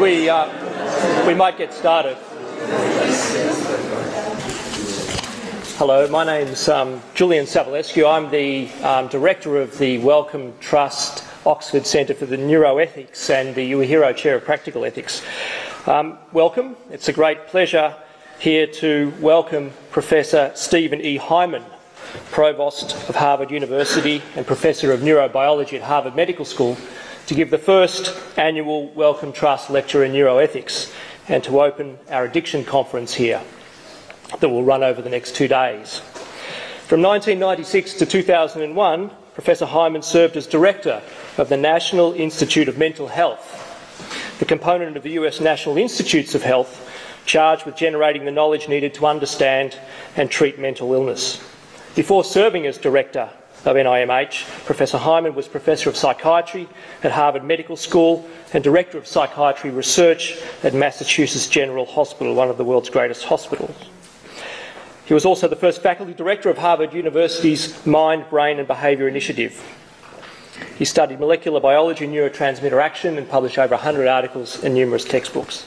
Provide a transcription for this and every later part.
we might get started. Hello, my name's Julian Savulescu. I'm the Director of the Wellcome Trust Oxford Centre for the Neuroethics and the Uehiro Chair of Practical Ethics. Welcome. It's a great pleasure here to welcome Professor Stephen E. Hyman, Provost of Harvard University and Professor of Neurobiology at Harvard Medical School, to give the first annual Wellcome Trust Lecture in Neuroethics and to open our addiction conference here that will run over the next 2 days. From 1996 to 2001, Professor Hyman served as Director of the National Institute of Mental Health, the component of the US National Institutes of Health charged with generating the knowledge needed to understand and treat mental illness. Before serving as Director of NIMH, Professor Hyman was Professor of Psychiatry at Harvard Medical School and Director of Psychiatry Research at Massachusetts General Hospital, one of the world's greatest hospitals. He was also the first Faculty Director of Harvard University's Mind, Brain and Behaviour Initiative. He studied molecular biology and neurotransmitter action and published over 100 articles and numerous textbooks.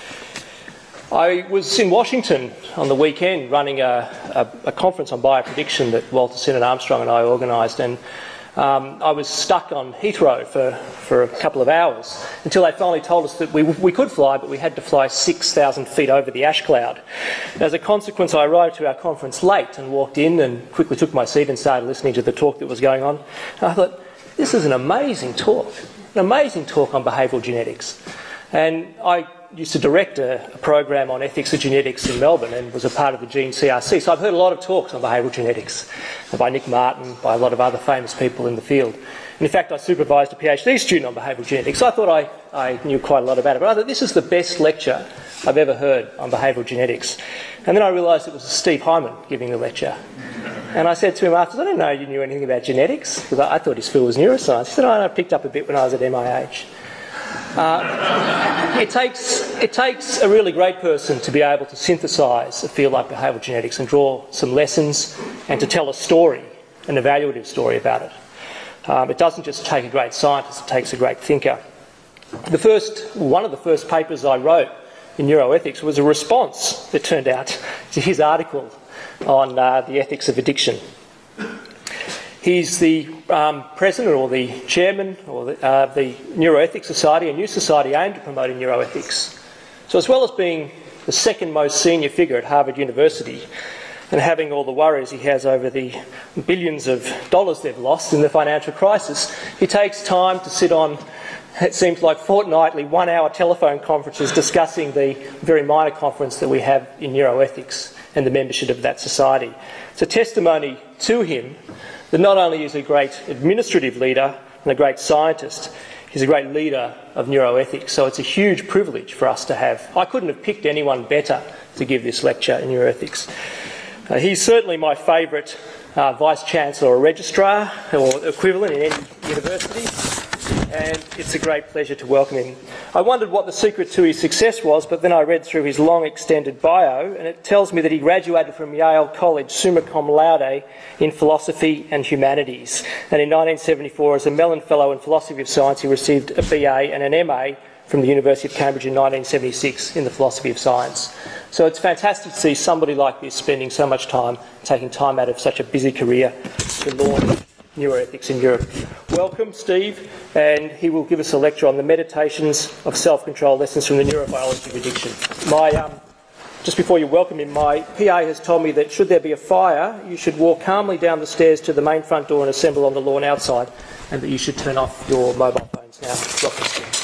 I was in Washington on the weekend running a conference on bioprediction that Walter Sinan Armstrong and I organised, and I was stuck on Heathrow for a couple of hours until they finally told us that we could fly, but we had to fly 6,000 feet over the ash cloud. As a consequence, I arrived to our conference late and walked in and quickly took my seat and started listening to the talk that was going on. And I thought, this is an amazing talk on behavioural genetics. And I used to direct a program on ethics of genetics in Melbourne and was a part of the Gene CRC. So I've heard a lot of talks on behavioural genetics by Nick Martin, by a lot of other famous people in the field. And in fact, I supervised a PhD student on behavioural genetics. So I thought I knew quite a lot about it. But I thought this is the best lecture I've ever heard on behavioural genetics. And then I realised it was Steve Hyman giving the lecture. And I said to him afterwards, I didn't know you knew anything about genetics, because I thought his field was neuroscience. He said, I picked up a bit when I was at MIH. It takes a really great person to be able to synthesise a field like behavioural genetics and draw some lessons and to tell a story, an evaluative story about it. It doesn't just take a great scientist, it takes a great thinker. One of the first papers I wrote in neuroethics was a response, it turned out, to his article on the ethics of addiction. He's the president or the chairman of the Neuroethics Society, a new society aimed at promoting neuroethics. So as well as being the second most senior figure at Harvard University and having all the worries he has over the billions of dollars they've lost in the financial crisis, he takes time to sit on, it seems like fortnightly, 1-hour telephone conferences discussing the very minor conference that we have in neuroethics and the membership of that society. It's a testimony to him that not only is he a great administrative leader and a great scientist, he's a great leader of neuroethics. So it's a huge privilege for us to have. I couldn't have picked anyone better to give this lecture in neuroethics. He's certainly my favourite vice-chancellor or registrar or equivalent in any university, and it's a great pleasure to welcome him. I wondered what the secret to his success was, but then I read through his long extended bio, and it tells me that he graduated from Yale College summa cum laude in philosophy and humanities. And in 1974, as a Mellon Fellow in Philosophy of Science, he received a BA and an MA from the University of Cambridge in 1976 in the philosophy of science. So it's fantastic to see somebody like this spending so much time, taking time out of such a busy career to launch neuroethics in Europe. Welcome, Steve, and he will give us a lecture on the meditations of self-control, lessons from the neurobiology of addiction. Just before you welcome him, my PA has told me that should there be a fire, you should walk calmly down the stairs to the main front door and assemble on the lawn outside, and that you should turn off your mobile phones now. Welcome, Steve.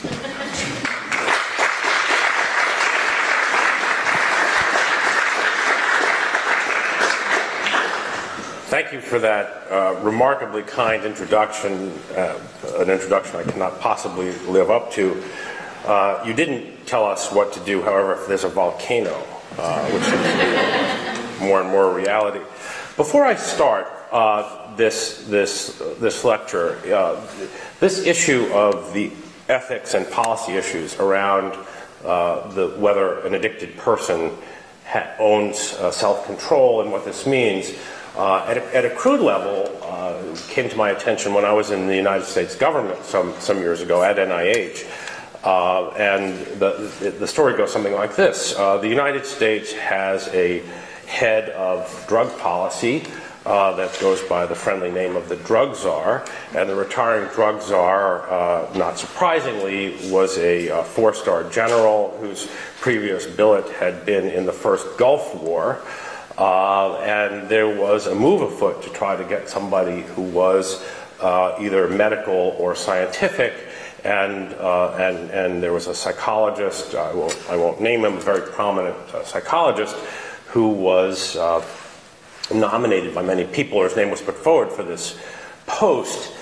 Thank you for that remarkably kind introduction, an introduction I cannot possibly live up to. You didn't tell us what to do, however, if there's a volcano, which is more and more reality. Before I start this lecture, this issue of the ethics and policy issues around whether an addicted person owns self-control and what this means, at a crude level, came to my attention when I was in the United States government some years ago at NIH. And the story goes something like this. The United States has a head of drug policy that goes by the friendly name of the drug czar, and the retiring drug czar, not surprisingly, was a four-star general whose previous billet had been in the first Gulf War, and there was a move afoot to try to get somebody who was either medical or scientific, and there was a psychologist, I won't name him, a very prominent psychologist, who was nominated by many people, or his name was put forward for this post.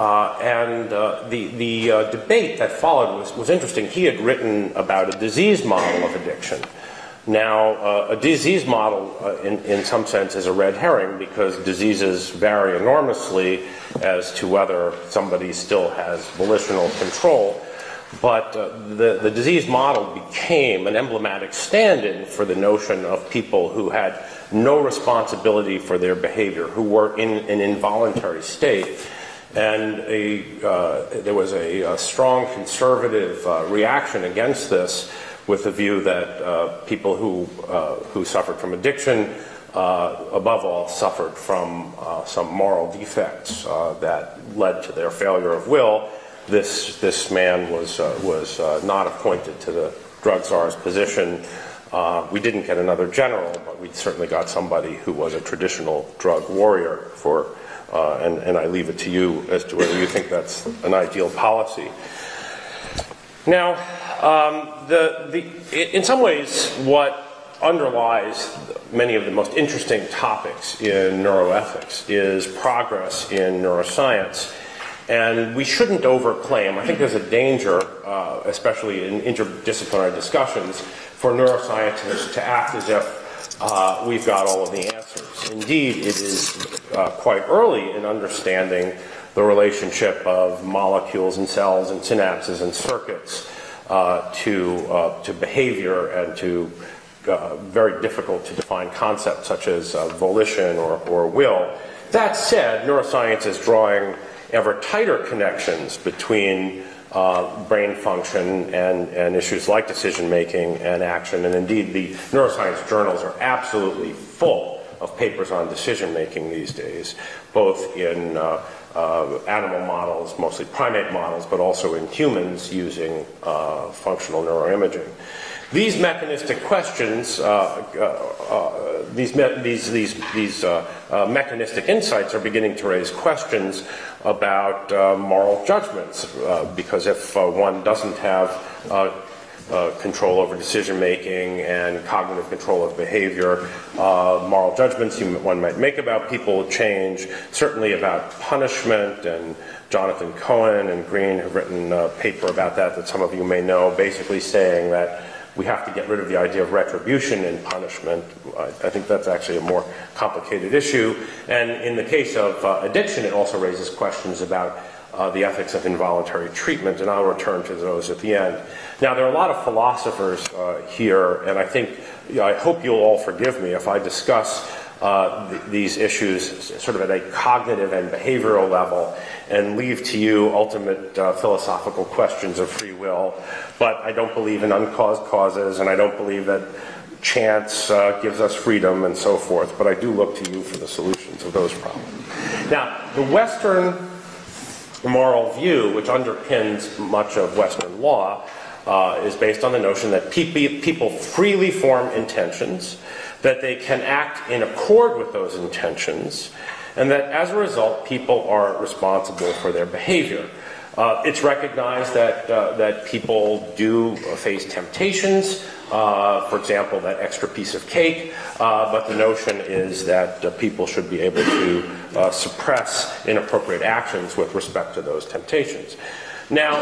The debate that followed was interesting. He had written about a disease model of addiction. Now, a disease model, in some sense, is a red herring because diseases vary enormously as to whether somebody still has volitional control. But the disease model became an emblematic stand-in for the notion of people who had no responsibility for their behavior, who were in an involuntary state. And there was a strong conservative reaction against this, with the view that people who suffered from addiction, above all, suffered from some moral defects that led to their failure of will. This man was not appointed to the drug czar's position. We didn't get another general, but we certainly got somebody who was a traditional drug warrior. And I leave it to you as to whether you think that's an ideal policy. Now, in some ways, what underlies many of the most interesting topics in neuroethics is progress in neuroscience. And we shouldn't overclaim. I think there's a danger, especially in interdisciplinary discussions, for neuroscientists to act as if we've got all of the answers. Indeed, it is quite early in understanding the relationship of molecules and cells and synapses and circuits to behavior and to very difficult to define concepts such as volition or will. That said, neuroscience is drawing ever tighter connections between brain function and issues like decision making and action. And indeed, the neuroscience journals are absolutely full of papers on decision making these days, both in animal models, mostly primate models, but also in humans using functional neuroimaging. These mechanistic questions, these mechanistic insights are beginning to raise questions about moral judgments, because if one doesn't have control over decision making and cognitive control of behavior, moral judgments one might make about people change, certainly about punishment. And Jonathan Cohen and Green have written a paper about that some of you may know, basically saying that we have to get rid of the idea of retribution in punishment. I think that's actually a more complicated issue. And in the case of addiction, it also raises questions about the ethics of involuntary treatment, and I'll return to those at the end. Now, there are a lot of philosophers here, and I hope you'll all forgive me if I discuss these issues sort of at a cognitive and behavioral level and leave to you ultimate philosophical questions of free will. But I don't believe in uncaused causes, and I don't believe that chance gives us freedom and so forth, but I do look to you for the solutions of those problems. Now, the Western moral view, which underpins much of Western law, is based on the notion that people freely form intentions, that they can act in accord with those intentions, and that as a result, people are responsible for their behavior. It's recognized that people do face temptations, for example, that extra piece of cake, but the notion is that people should be able to suppress inappropriate actions with respect to those temptations. Now,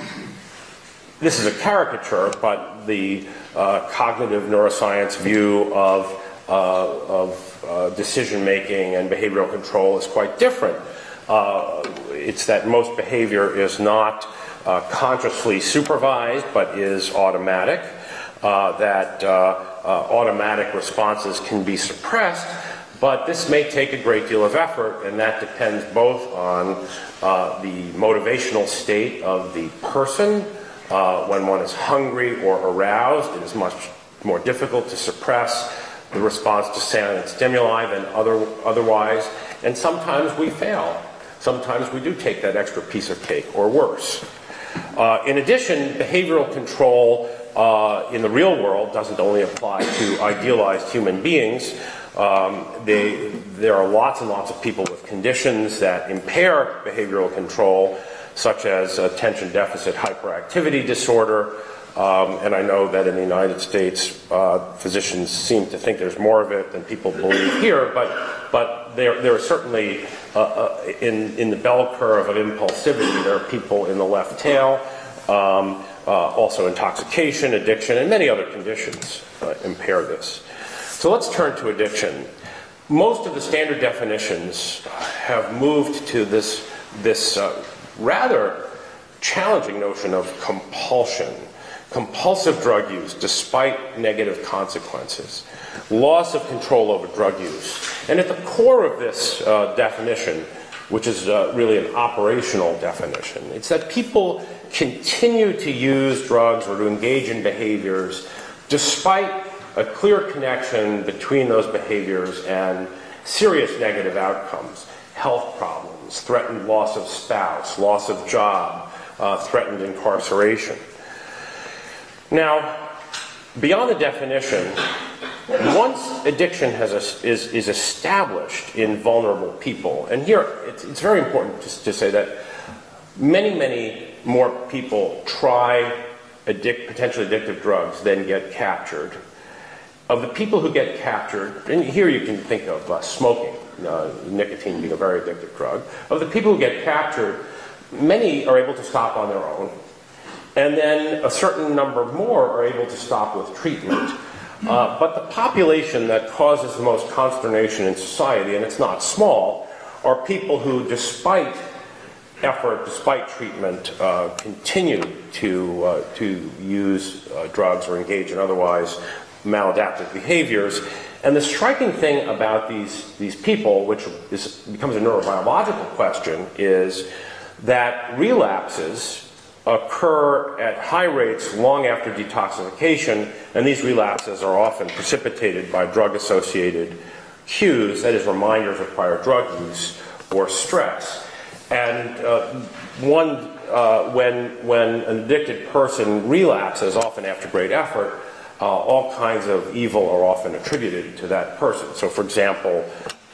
this is a caricature, but the cognitive neuroscience view of decision-making and behavioral control is quite different. It's that most behavior is not consciously supervised, but is automatic, that automatic responses can be suppressed, but this may take a great deal of effort, and that depends both on the motivational state of the person When one is hungry or aroused, it is much more difficult to suppress the response to salient stimuli than otherwise, and sometimes we fail. Sometimes we do take that extra piece of cake, or worse. In addition, behavioral control in the real world doesn't only apply to idealized human beings. There are lots and lots of people with conditions that impair behavioral control, such as attention deficit hyperactivity disorder. And I know that in the United States, physicians seem to think there's more of it than people believe here, but there are certainly, in the bell curve of impulsivity, there are people in the left tail, also intoxication, addiction, and many other conditions impair this. So let's turn to addiction. Most of the standard definitions have moved to this rather challenging notion of compulsion. Compulsive drug use despite negative consequences, loss of control over drug use. And at the core of this definition, which is really an operational definition, it's that people continue to use drugs or to engage in behaviors despite a clear connection between those behaviors and serious negative outcomes, health problems, threatened loss of spouse, loss of job, threatened incarceration. Now, beyond the definition, once addiction is established in vulnerable people, and here it's very important to say that many more people try potentially addictive drugs than get captured. Of the people who get captured, and here you can think of smoking, nicotine being a very addictive drug. Of the people who get captured, many are able to stop on their own. And then a certain number more are able to stop with treatment. But the population that causes the most consternation in society, and it's not small, are people who, despite effort, despite treatment, continue to use drugs or engage in otherwise maladaptive behaviors. And the striking thing about these people, which becomes a neurobiological question, is that relapses occur at high rates long after detoxification, and these relapses are often precipitated by drug-associated cues, that is, reminders of prior drug use or stress. And when an addicted person relapses, often after great effort, all kinds of evil are often attributed to that person. So, for example,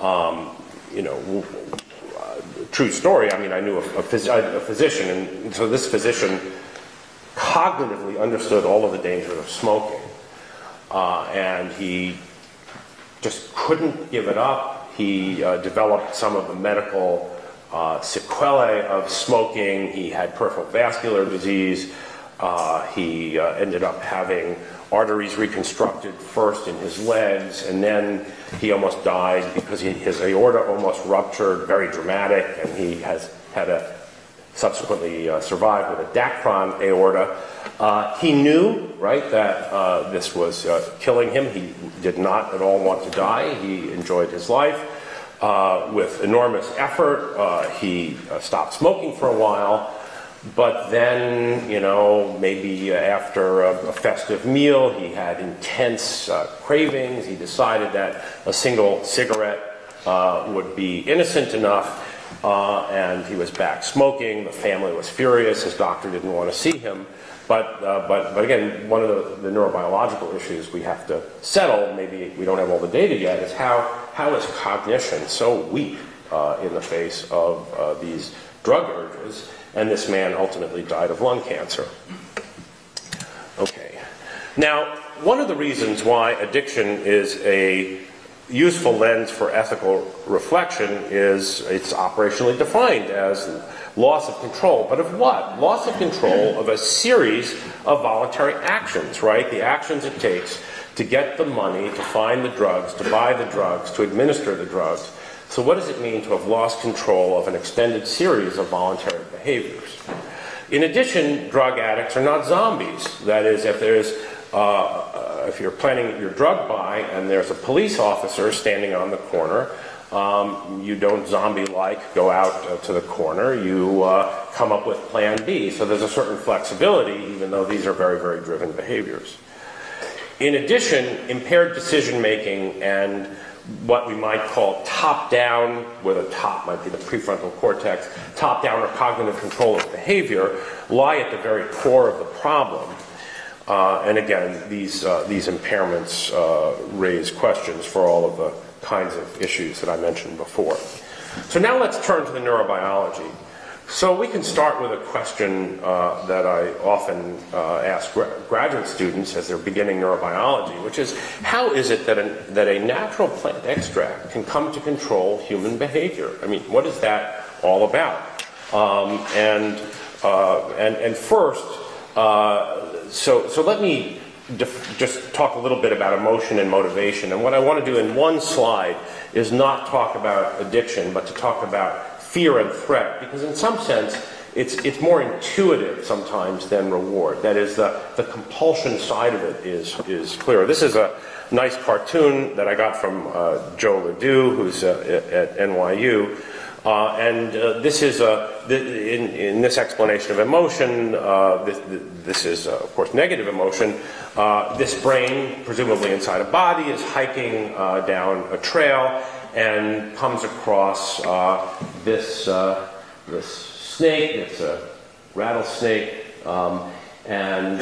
true story, I mean, I knew a physician, and so this physician cognitively understood all of the dangers of smoking, and he just couldn't give it up. He developed some of the medical sequelae of smoking. He had peripheral vascular disease. He ended up having arteries reconstructed first in his legs, and then he almost died because his aorta almost ruptured, very dramatic, and he has had to subsequently survive with a Dacron aorta. He knew, right, that this was killing him. He did not at all want to die. He enjoyed his life. With enormous effort, he stopped smoking for a while. But then, maybe after a festive meal, he had intense cravings. He decided that a single cigarette would be innocent enough, and he was back smoking. The family was furious. His doctor didn't want to see him. But again, one of the neurobiological issues we have to settle, maybe we don't have all the data yet, is how is cognition so weak in the face of these drug urges? And this man ultimately died of lung cancer. Okay. Now, one of the reasons why addiction is a useful lens for ethical reflection is it's operationally defined as loss of control. But of what? Loss of control of a series of voluntary actions, right? The actions it takes to get the money, to find the drugs, to buy the drugs, to administer the drugs. So what does it mean to have lost control of an extended series of voluntary behaviors? In addition, drug addicts are not zombies. That is, if you're planning your drug buy and there's a police officer standing on the corner, You don't zombie-like go out to the corner. You come up with plan B. So there's a certain flexibility, even though these are very, very driven behaviors. In addition, impaired decision-making and what we might call top-down, where the top might be the prefrontal cortex, top-down or cognitive control of behavior, lie at the very core of the problem. And again, these impairments raise questions for all of the kinds of issues that I mentioned before. So now let's turn to the neurobiology. So we can start with a question that I often ask graduate students as they're beginning neurobiology, which is, how is it that a natural plant extract can come to control human behavior? I mean, what is that all about? And first, so let me just talk a little bit about emotion and motivation. And what I want to do in one slide is not talk about addiction, but to talk about fear and threat, because in some sense it's more intuitive sometimes than reward. That is, the compulsion side of it is clearer. This is a nice cartoon that I got from Joe Ledoux, who's at NYU. This is in this explanation of emotion. This is of course negative emotion. This brain, presumably inside a body, is hiking down a trail and comes across this snake. It's a rattlesnake, and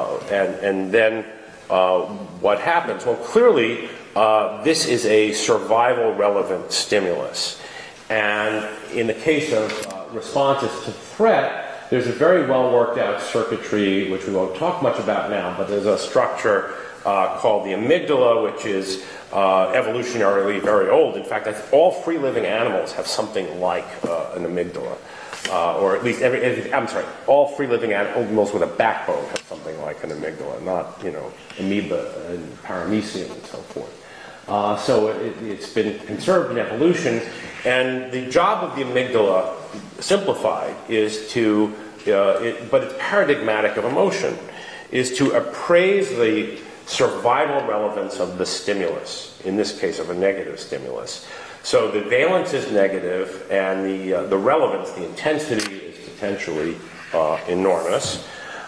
then what happens? Well, clearly this is a survival relevant stimulus. And in the case of responses to threat, there's a very well worked out circuitry, which we won't talk much about now, but there's a structure called the amygdala, which is evolutionarily very old. In fact, all free living animals have something like an amygdala. Or at least all free living animals with a backbone have something like an amygdala, not, amoeba and paramecium and so forth. So it's been conserved in evolution, and the job of the amygdala, simplified, is to, but it's paradigmatic of emotion, is to appraise the survival relevance of the stimulus, in this case of a negative stimulus. So the valence is negative, and the relevance, the intensity, is potentially enormous.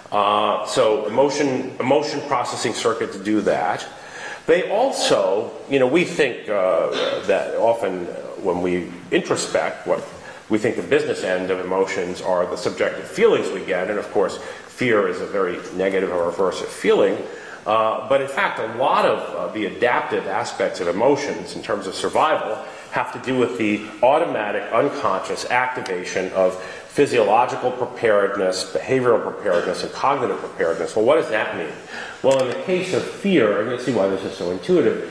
So emotion processing circuits do that. They also, we think that often when we introspect, what we think the business end of emotions are the subjective feelings we get, and of course fear is a very negative or aversive feeling. But in fact, a lot of the adaptive aspects of emotions in terms of survival have to do with the automatic, unconscious activation of physiological preparedness, behavioral preparedness, and cognitive preparedness. Well, what does that mean? Well, in the case of fear, and you'll see why this is so intuitive,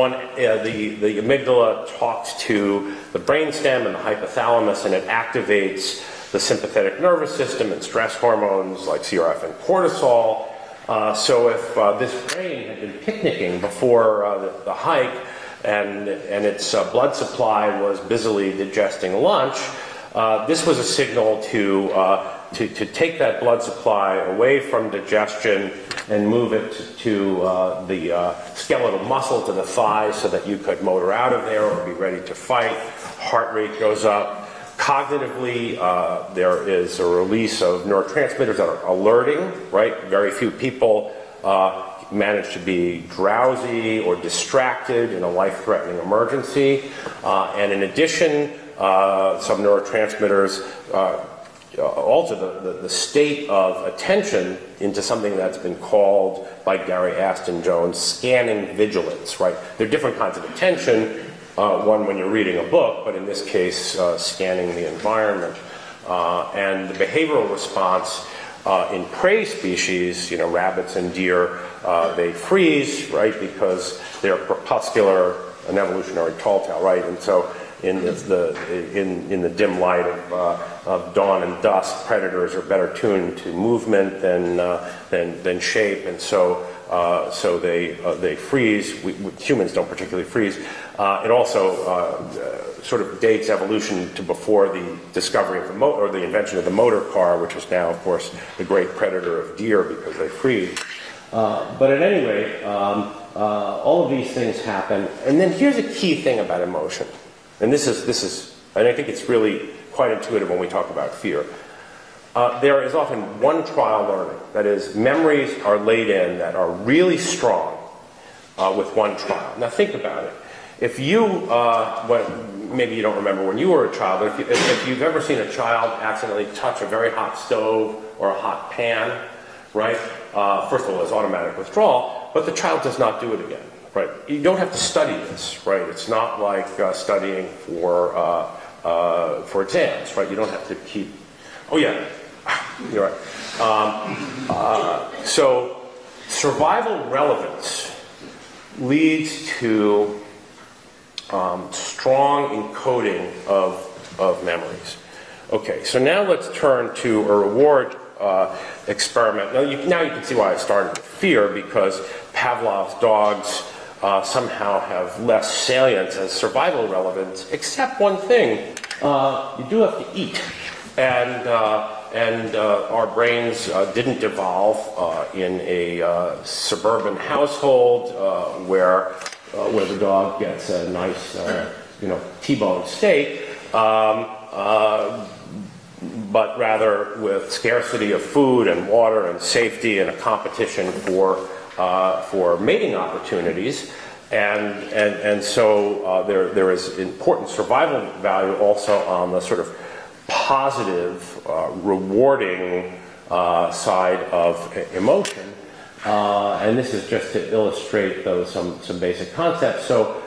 the amygdala talks to the brainstem and the hypothalamus, and it activates the sympathetic nervous system and stress hormones like CRF and cortisol. So if this brain had been picnicking before the hike, and its blood supply was busily digesting lunch, this was a signal to take that blood supply away from digestion and move it to the skeletal muscle, to the thighs, so that you could motor out of there or be ready to fight. Heart rate goes up. Cognitively, there is a release of neurotransmitters that are alerting, right? Very few people manage to be drowsy or distracted in a life-threatening emergency. And in addition, some neurotransmitters alter the state of attention into something that's been called, by Gary Aston Jones, scanning vigilance, right? There are different kinds of attention, one when you're reading a book, but in this case, scanning the environment. And the behavioral response in prey species, rabbits and deer, they freeze, right, because they're crepuscular, an evolutionary tall tale, right? And so in the dim light of dawn and dusk, predators are better tuned to movement than shape, and so they freeze. Humans don't particularly freeze. It also sort of dates evolution to before the discovery of the invention of the motor car, which is now, of course, the great predator of deer because they freeze. But at any rate, all of these things happen. And then here's a key thing about emotion. and this is, and I think it's really quite intuitive when we talk about fear. There is often one trial learning. That is, memories are laid in that are really strong with one trial. Now think about it. If you, maybe you don't remember when you were a child, but if you've ever seen a child accidentally touch a very hot stove or a hot pan, right? First of all, there's automatic withdrawal, but the child does not do it again, right? You don't have to study this, right? It's not like studying for exams, right? You don't have to keep, oh yeah, you're right. So survival relevance leads to strong encoding of memories. Okay, so now let's turn to a reward experiment. Now you can see why I started with fear, because Pavlov's dogs somehow have less salience as survival relevance, except one thing. You do have to eat. And our brains didn't evolve in a suburban household where the dog gets a nice, T-bone steak, but rather with scarcity of food and water and safety and a competition for mating opportunities. And so there is important survival value also on the sort of positive, rewarding side of emotion. And this is just to illustrate some basic concepts. So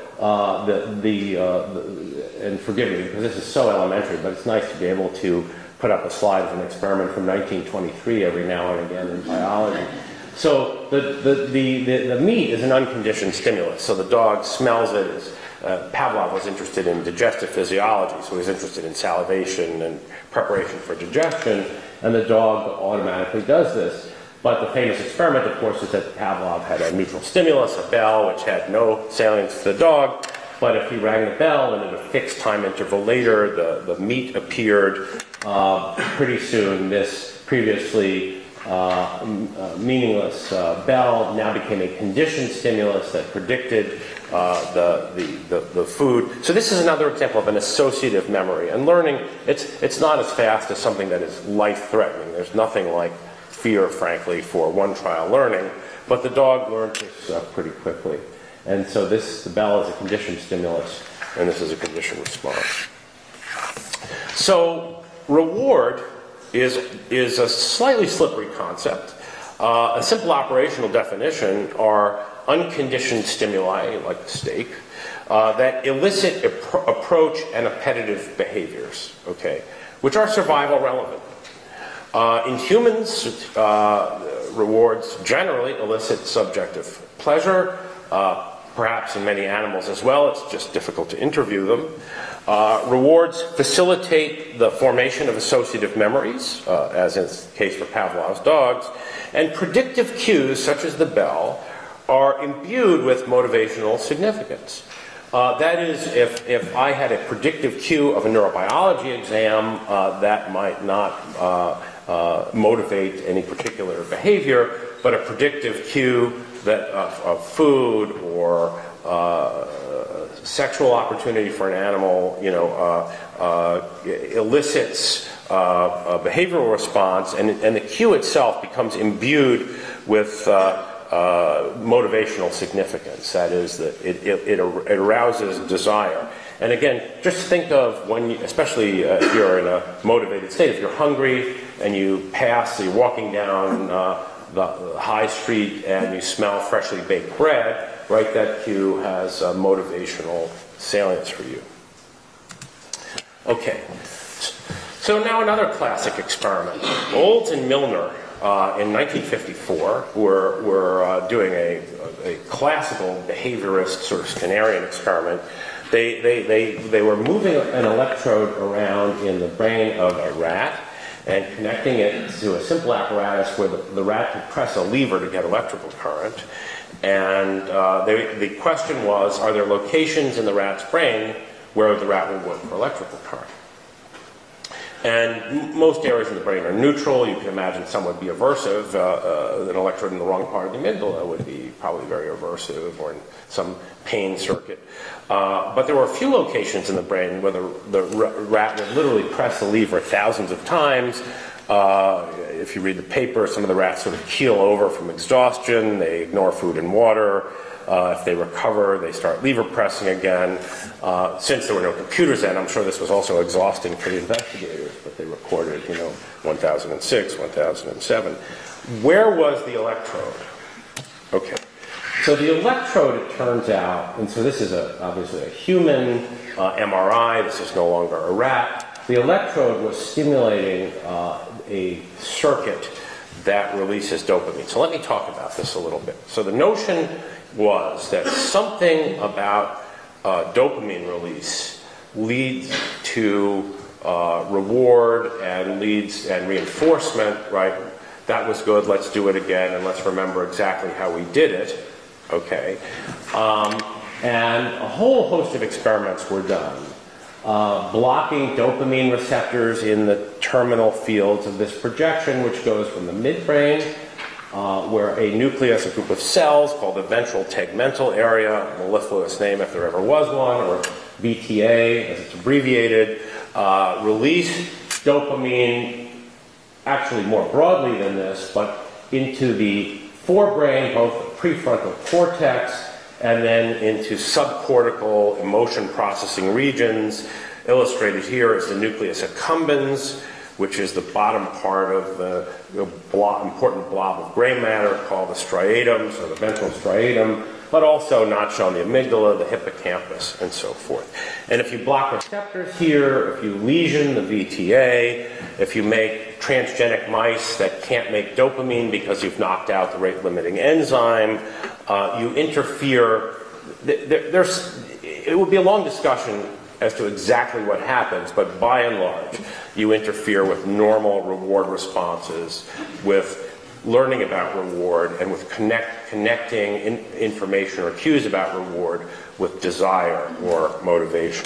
and forgive me because this is so elementary, but it's nice to be able to put up a slide of an experiment from 1923 every now and again in biology. So the meat is an unconditioned stimulus. So the dog smells it. Pavlov was interested in digestive physiology, so he was interested in salivation and preparation for digestion, and the dog automatically does this. But the famous experiment, of course, is that Pavlov had a neutral stimulus, a bell, which had no salience to the dog. But if he rang the bell and at a fixed time interval later, the meat appeared, pretty soon this previously meaningless bell now became a conditioned stimulus that predicted the food. So this is another example of an associative memory. And learning, it's not as fast as something that is life-threatening. There's nothing like fear, frankly, for one-trial learning. But the dog learned this pretty quickly. And so the bell is a conditioned stimulus, and this is a conditioned response. So reward is a slightly slippery concept. A simple operational definition are unconditioned stimuli, like the steak, that elicit approach and appetitive behaviors, okay, which are survival relevant. In humans, rewards generally elicit subjective pleasure, perhaps in many animals as well. It's just difficult to interview them. Rewards facilitate the formation of associative memories, as in the case for Pavlov's dogs, and predictive cues, such as the bell, are imbued with motivational significance. That is, if I had a predictive cue of a neurobiology exam, that might not motivate any particular behavior, but a predictive cue that of food or sexual opportunity for an animal, elicits a behavioral response, and the cue itself becomes imbued with motivational significance. That is, that it arouses desire. And again, just think of when, especially if you're in a motivated state, if you're hungry and you pass, you're walking down the high street and you smell freshly baked bread, right, that cue has motivational salience for you. Okay, so now another classic experiment. Olds and Milner in 1954 were doing a classical behaviorist sort of Skinnerian experiment. They were moving an electrode around in the brain of a rat and connecting it to a simple apparatus where the rat could press a lever to get electrical current. And the question was, are there locations in the rat's brain where the rat will work for electrical current? And most areas in the brain are neutral. You can imagine some would be aversive. An electrode in the wrong part of the amygdala would be probably very aversive, or in some pain circuit. But there were a few locations in the brain where the rat would literally press the lever thousands of times. If you read the paper, some of the rats sort of keel over from exhaustion. They ignore food and water. If they recover, they start lever pressing again. Since there were no computers then, I'm sure this was also exhausting for the investigators, but they recorded, 1006, 1007. Where was the electrode? Okay. So the electrode, it turns out, and so this is obviously a human MRI. This is no longer a rat. The electrode was stimulating a circuit that releases dopamine. So let me talk about this a little bit. So the notion was that something about dopamine release leads to reward and leads and reinforcement, right? That was good, let's do it again, and let's remember exactly how we did it, okay? And a whole host of experiments were done, blocking dopamine receptors in the terminal fields of this projection, which goes from the midbrain, where a nucleus, a group of cells called the ventral tegmental area, a mellifluous name if there ever was one, or VTA as it's abbreviated, release dopamine actually more broadly than this, but into the forebrain, both the prefrontal cortex and then into subcortical emotion processing regions. Illustrated here is the nucleus accumbens, which is the bottom part of the important blob of gray matter called the striatum, so the ventral striatum, but also not shown the amygdala, the hippocampus, and so forth. And if you block receptors here, if you lesion the VTA, if you make transgenic mice that can't make dopamine because you've knocked out the rate-limiting enzyme, you interfere. It would be a long discussion as to exactly what happens, but by and large, you interfere with normal reward responses, with learning about reward, and with connecting information or cues about reward with desire or motivation.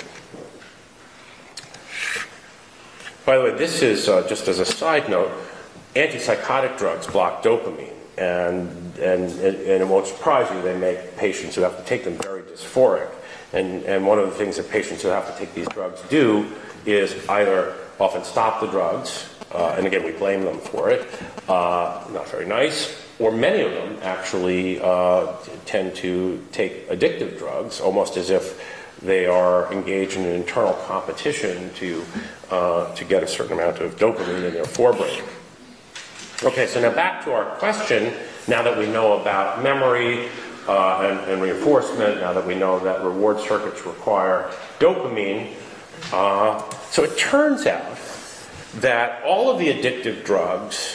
By the way, this is, just as a side note, antipsychotic drugs block dopamine, and it won't surprise you, they make patients who have to take them very dysphoric. And one of the things that patients who have to take these drugs do is either often stop the drugs, and again, we blame them for it, not very nice, or many of them actually tend to take addictive drugs, almost as if they are engaged in an internal competition to get a certain amount of dopamine in their forebrain. Okay, so now back to our question, now that we know about memory, and reinforcement, now that we know that reward circuits require dopamine. So it turns out that all of the addictive drugs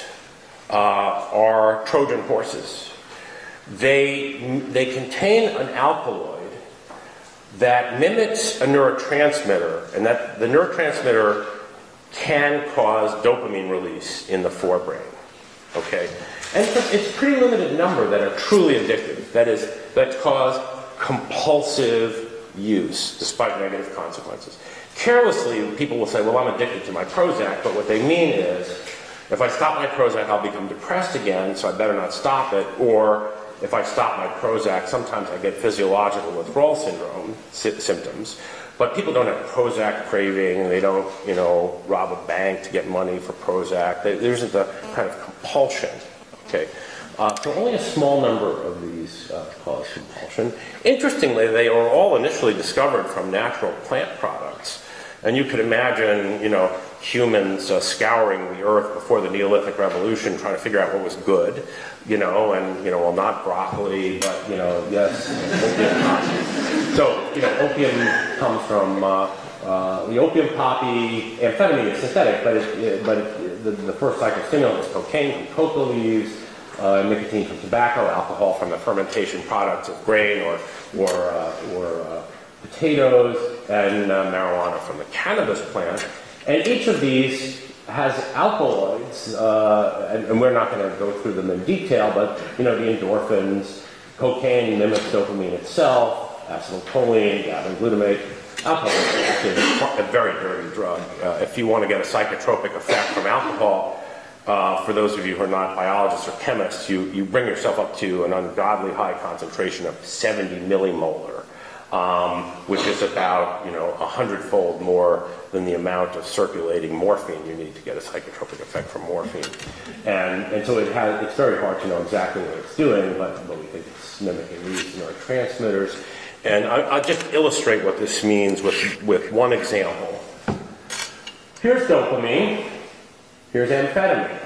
are Trojan horses. They contain an alkaloid that mimics a neurotransmitter, and that the neurotransmitter can cause dopamine release in the forebrain. Okay? And it's a pretty limited number that are truly addictive, that cause compulsive use, despite negative consequences. Carelessly, people will say, well, I'm addicted to my Prozac, but what they mean is, if I stop my Prozac, I'll become depressed again, so I better not stop it, or if I stop my Prozac, sometimes I get physiological withdrawal syndrome symptoms, but people don't have Prozac craving, and they don't, rob a bank to get money for Prozac. There isn't the kind of compulsion. Okay, so only a small number of these cause compulsion. Interestingly, they were all initially discovered from natural plant products. And you could imagine, humans scouring the earth before the Neolithic Revolution, trying to figure out what was good, well, not broccoli, but, yes, opium poppy. So, opium comes from the opium poppy. Amphetamine is synthetic, but the first psychostimulant is cocaine from coca leaves, nicotine from tobacco, alcohol from the fermentation products of grain or potatoes, and marijuana from the cannabis plant. And each of these has alkaloids, and we're not going to go through them in detail, but the endorphins, cocaine mimics dopamine itself, acetylcholine, GABA and glutamate. Alcohol is actually a very dirty drug. If you want to get a psychotropic effect from alcohol, for those of you who are not biologists or chemists, you bring yourself up to an ungodly high concentration of 70 millimolar, which is about 100-fold more than the amount of circulating morphine you need to get a psychotropic effect from morphine. And so it's very hard to know exactly what it's doing, but we think it's mimicking these neurotransmitters. And I'll just illustrate what this means with one example. Here's dopamine. Here's amphetamine.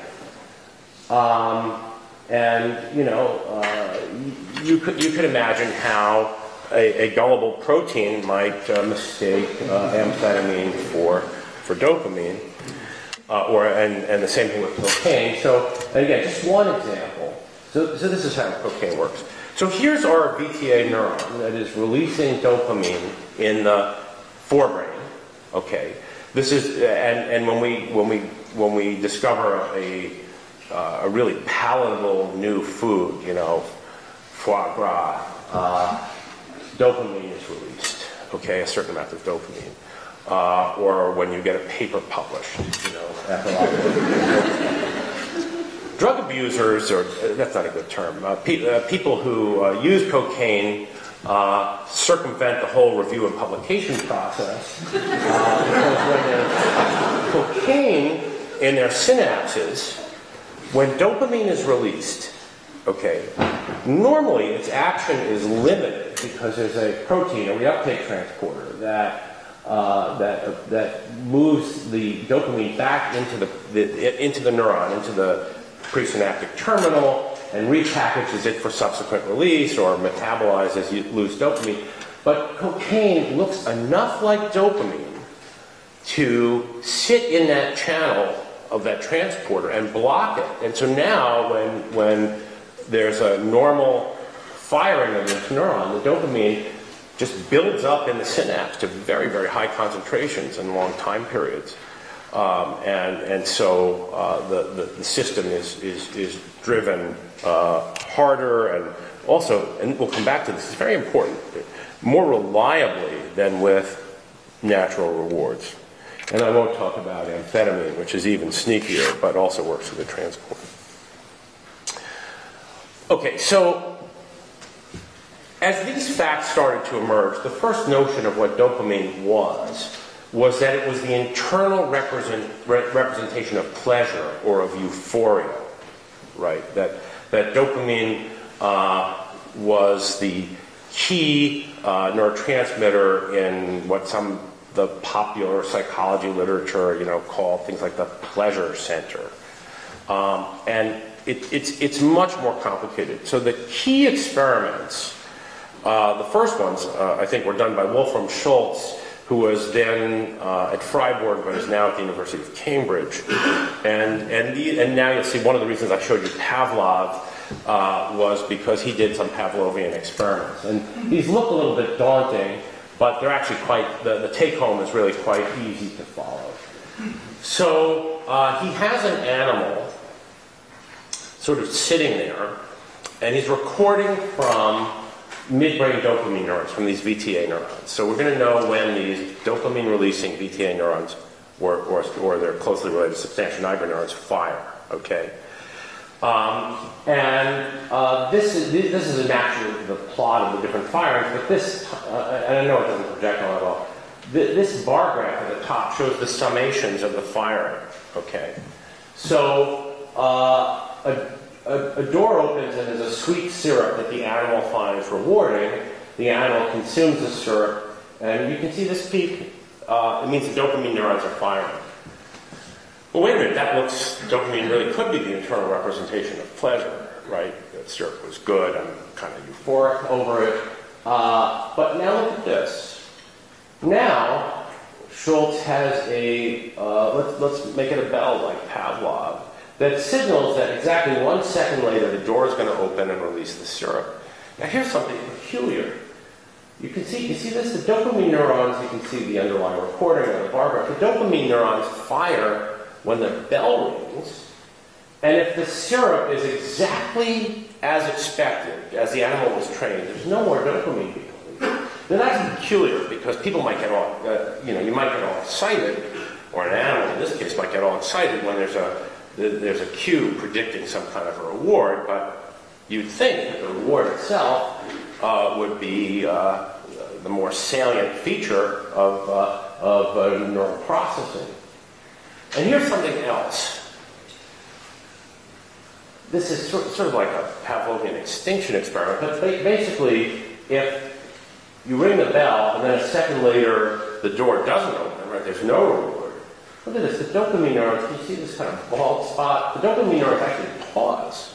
You could imagine how a gullible protein might mistake amphetamine for dopamine, and the same thing with cocaine. So again, just one example. So this is how cocaine works. So here's our VTA neuron that is releasing dopamine in the forebrain. Okay, this is and when we discover a really palatable new food, foie gras, dopamine is released. Okay, a certain amount of dopamine, or when you get a paper published, drug abusers, or that's not a good term, people who use cocaine circumvent the whole review and publication process because when there's cocaine in their synapses, when dopamine is released, okay, normally its action is limited because there's a protein, a reuptake transporter, that moves the dopamine back into the neuron, into the presynaptic terminal, and repackages it for subsequent release or metabolizes as you lose dopamine. But cocaine looks enough like dopamine to sit in that channel of that transporter and block it. And so now when there's a normal firing of this neuron, the dopamine just builds up in the synapse to very, very high concentrations in long time periods. And so the system is driven harder and also, and we'll come back to this, it's very important, more reliably than with natural rewards. And I won't talk about amphetamine, which is even sneakier, but also works through the transporter. Okay, so as these facts started to emerge, the first notion of what dopamine was that it was the internal representation of pleasure or of euphoria, right? That dopamine was the key neurotransmitter in what the popular psychology literature, call things like the pleasure center. And it's much more complicated. So the key experiments, the first ones, I think, were done by Wolfram Schultz, who was then at Freiburg, but is now at the University of Cambridge. And now you'll see one of the reasons I showed you Pavlov was because he did some Pavlovian experiments. And these look a little bit daunting, but they're actually the take-home is really quite easy to follow. So he has an animal sort of sitting there, and he's recording from midbrain dopamine neurons, from these VTA neurons. So we're going to know when these dopamine-releasing VTA neurons, or they're closely related substantia nigra neurons, fire. Okay. This is actually the plot of the different firings, but this, and I know it doesn't project all at all, this bar graph at the top shows the summations of the firing, okay? So a door opens and there's a sweet syrup that the animal finds rewarding. The animal consumes the syrup, and you can see this peak. It means the dopamine neurons are firing. Well, wait a minute, dopamine really could be the internal representation of pleasure, right? The syrup was good, I'm kind of euphoric over it. But now look at this. Now, Schultz has let's make it a bell like Pavlov, that signals that exactly 1 second later the door is going to open and release the syrup. Now here's something peculiar. You see this, the dopamine neurons, you can see the underlying recording of the bar graph. The dopamine neurons fire when the bell rings, and if the syrup is exactly as expected, as the animal was trained, there's no more dopamine being released. Now that's peculiar because people might get all, you might get all excited, or an animal in this case might get all excited when there's a cue predicting some kind of a reward, but you'd think that the reward itself would be the more salient feature of neural processing. And here's something else. This is sort of like a Pavlovian extinction experiment, but basically, if you ring the bell and then a second later the door doesn't open, right, there's no reward. Look at this, the dopamine neurons, can you see this kind of bald spot? The dopamine neurons actually pause.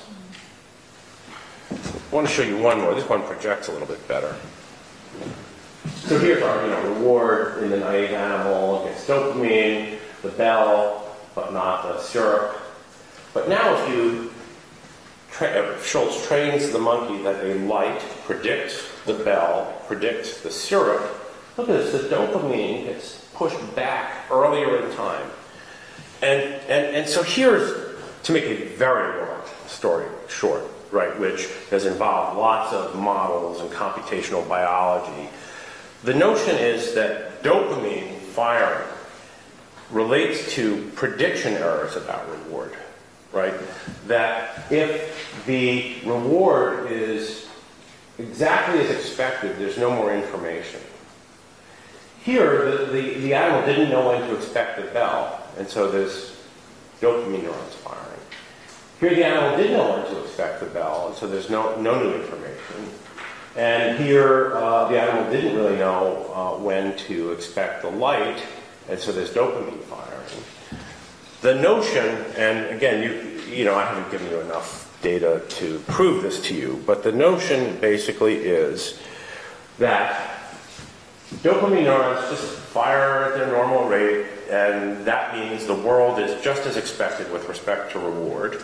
I want to show you one more. This one projects a little bit better. So here's our reward in the naive animal against dopamine, the bell, but not the syrup. But now if you Schultz trains the monkey that a light predicts the bell, predicts the syrup. Look at this, the dopamine gets pushed back earlier in time. And so here's, to make a very long story short, right, which has involved lots of models and computational biology. The notion is that dopamine firing relates to prediction errors about reward. Right? That if the reward is exactly as expected, there's no more information. Here, the animal didn't know when to expect the bell, and so there's dopamine neurons firing. Here, the animal did know when to expect the bell, and so there's no new information. And here, the animal didn't really know when to expect the light, and so there's dopamine firing. The notion, and again, I haven't given you enough data to prove this to you, but the notion basically is that dopamine neurons just fire at their normal rate, and that means the world is just as expected with respect to reward.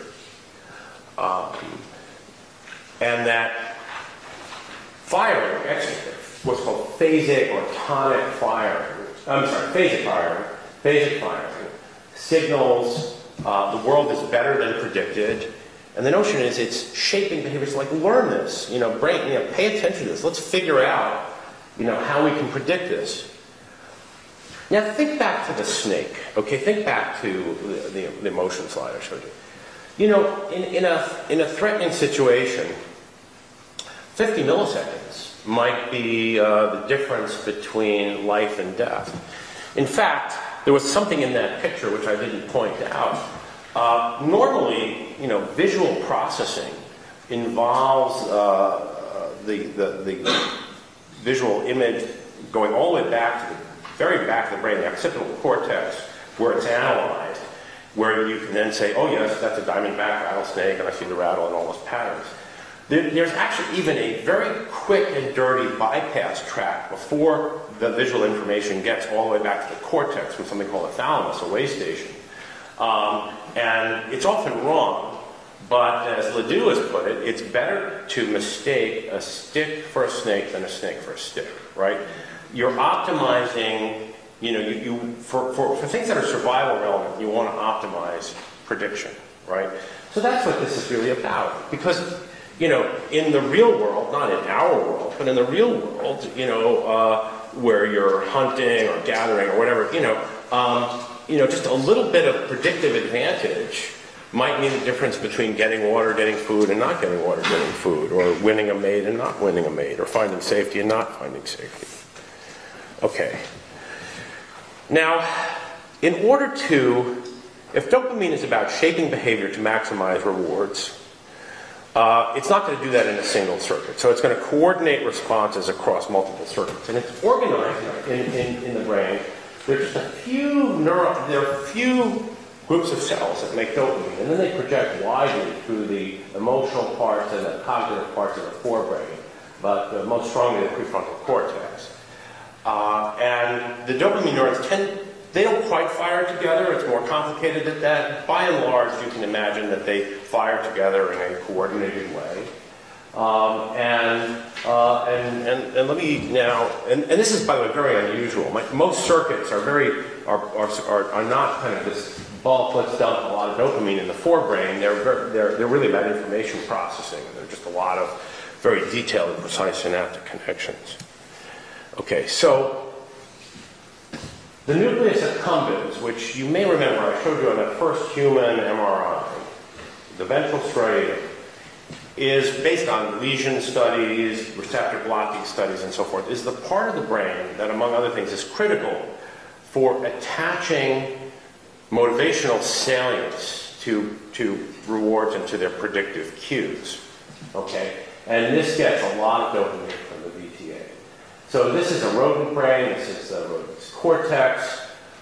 And that firing, actually, what's called phasic or tonic firing, phasic firing, signals the world is better than predicted, and the notion is it's shaping behaviors. Like, learn this, brain, pay attention to this. Let's figure out, how we can predict this. Now think back to the snake. Okay, think back to the emotion slide I showed you. In a threatening situation, 50 milliseconds might be the difference between life and death. In fact, there was something in that picture which I didn't point out. Normally, visual processing involves the visual image going all the way back to the very back of the brain, the occipital cortex, where it's analyzed, where you can then say, oh yes, that's a diamondback rattlesnake, and I see the rattle and all those patterns. There's actually even a very quick and dirty bypass track before the visual information gets all the way back to the cortex from something called a thalamus, a way station. And it's often wrong, but as Ledoux has put it, it's better to mistake a stick for a snake than a snake for a stick, right? You're optimizing, for things that are survival relevant, you want to optimize prediction, right? So that's what this is really about. Because in the real world, not in our world, but in the real world, where you're hunting or gathering or whatever, just a little bit of predictive advantage might mean the difference between getting water, getting food, and not getting water, getting food, or winning a mate and not winning a mate, or finding safety and not finding safety. Okay. Now, in order to, if dopamine is about shaping behavior to maximize rewards, it's not going to do that in a single circuit. So it's going to coordinate responses across multiple circuits. And it's organized in the brain. There's just a few groups of cells that make dopamine, and then they project widely through the emotional parts and the cognitive parts of the forebrain, but most strongly the prefrontal cortex. And the dopamine neurons they don't quite fire together. It's more complicated than that. By and large, you can imagine that they fire together in a coordinated way. And let me now, and this is, by the way, very unusual. Most circuits are not kind of this bulk, let's dump a lot of dopamine in the forebrain. They're really about information processing. They're just a lot of very detailed and precise synaptic connections. Okay, so the nucleus accumbens, which you may remember I showed you on that first human MRI, the ventral striatum, is based on lesion studies, receptor blocking studies, and so forth, is the part of the brain that, among other things, is critical for attaching motivational salience to rewards and to their predictive cues. Okay? And this gets a lot of dopamine from the VTA. So this is a rodent brain, this is the rodent's cortex,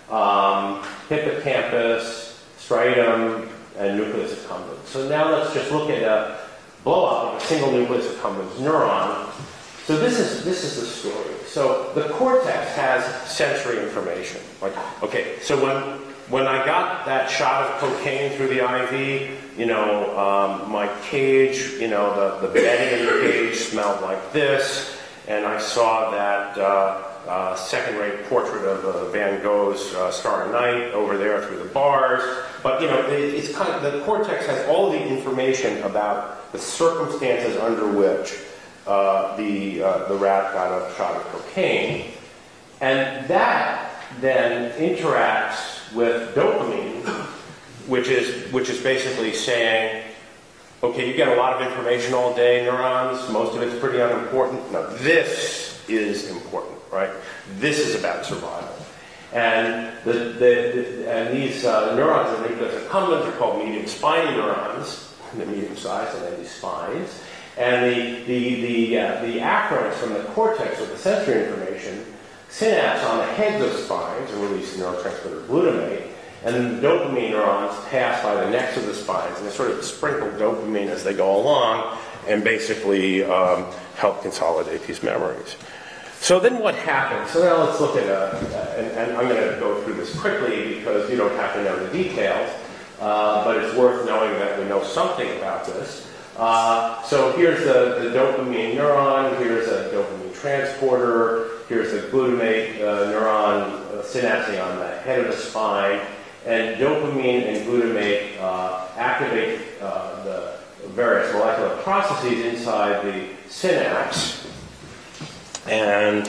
hippocampus, striatum, and nucleus accumbens. So now let's just look at a blow-up of a single nucleus accumbens neuron. So this is the story. So the cortex has sensory information. Like, okay, so when I got that shot of cocaine through the IV, my cage, the bedding in the cage smelled like this, and I saw that second-rate portrait of Van Gogh's Starry Night over there through the bars. But it's kind of, the cortex has all of the information about the circumstances under which the rat got a shot of cocaine, and that then interacts with dopamine, which is basically saying, okay, you get a lot of information all day, neurons, most of it's pretty unimportant. No, this is important, right? This is about survival. And these neurons in the nucleus accumbens are called medium spiny neurons. They're medium sized and they have these spines. And the acronyms from the cortex with the sensory information synapse on the heads of spines and release the neurotransmitter glutamate, and then the dopamine neurons pass by the necks of the spines, and they sort of sprinkle dopamine as they go along and basically help consolidate these memories. So then what happens? So now let's look at, and I'm going to go through this quickly because you don't have to know the details, but it's worth knowing that we know something about this. So here's the dopamine neuron, here's a dopamine transporter, here's the glutamate neuron synapsing on the head of the spine, and dopamine and glutamate activate the various molecular processes inside the synapse, and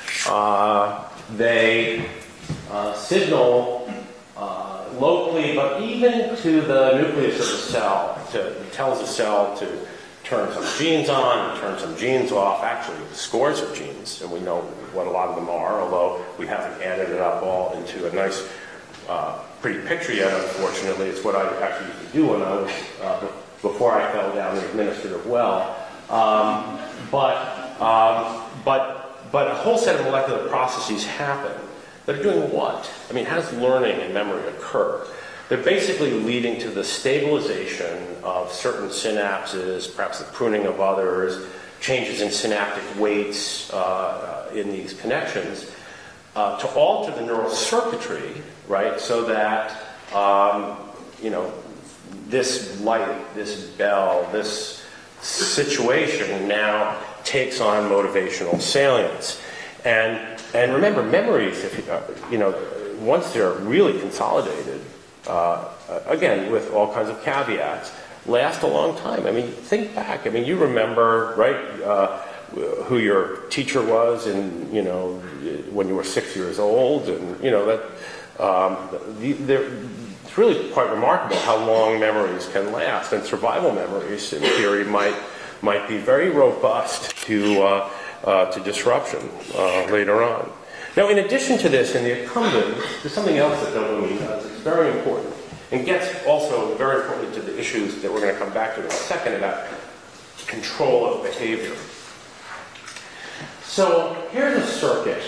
they signal locally, but even to the nucleus of the cell. It tells the cell to turn some genes on and turn some genes off. Actually, scores of genes, and we know what a lot of them are, although we haven't added it up all into a nice, pretty picture yet, unfortunately. It's what I actually used to do when I was, before I fell down the administrative well. But a whole set of molecular processes happen that are doing what? I mean, how does learning and memory occur? They're basically leading to the stabilization of certain synapses, perhaps the pruning of others, changes in synaptic weights in these connections, to alter the neural circuitry, right, so that, this light, this bell, this situation now takes on motivational salience. And remember, memories, once they're really consolidated, again, with all kinds of caveats, last a long time. I mean, think back. I mean, you remember, right, who your teacher was, and when you were 6 years old, and it's really quite remarkable how long memories can last, and survival memories, in theory, might be very robust to disruption later on. Now, in addition to this, in the accumbens, there's something else that dopamine does. It's very important, and gets also very important to the issues that we're going to come back to in a second about control of behavior. So here's a circuit,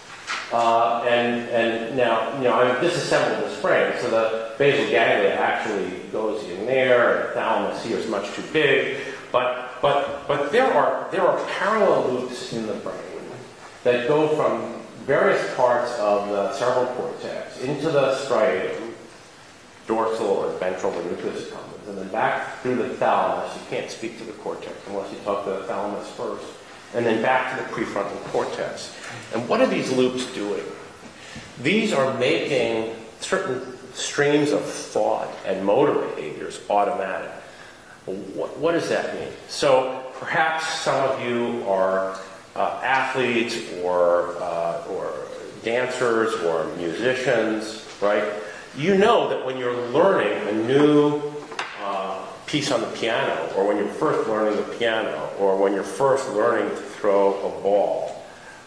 and now I've disassembled this frame, so the basal ganglia actually goes in there, and the thalamus here is much too big, but there are parallel loops in the brain that go from various parts of the cerebral cortex into the striatum, dorsal or ventral, the nucleus accumbens, and then back through the thalamus. You can't speak to the cortex unless you talk to the thalamus first, and then back to the prefrontal cortex. And what are these loops doing? These are making certain streams of thought and motor behaviors automatic. What does that mean? So perhaps some of you are athletes or dancers or musicians, right? You know that when you're learning a new piece on the piano, or when you're first learning the piano, or when you're first learning to throw a ball,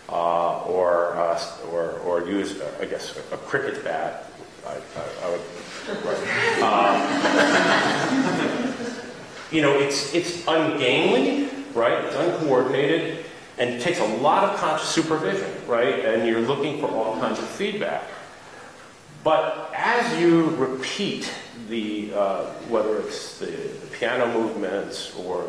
or use, I guess, a cricket bat, I would. It's ungainly, right? It's uncoordinated, and it takes a lot of conscious supervision, right? And you're looking for all kinds of feedback. But as you repeat whether it's the piano movements or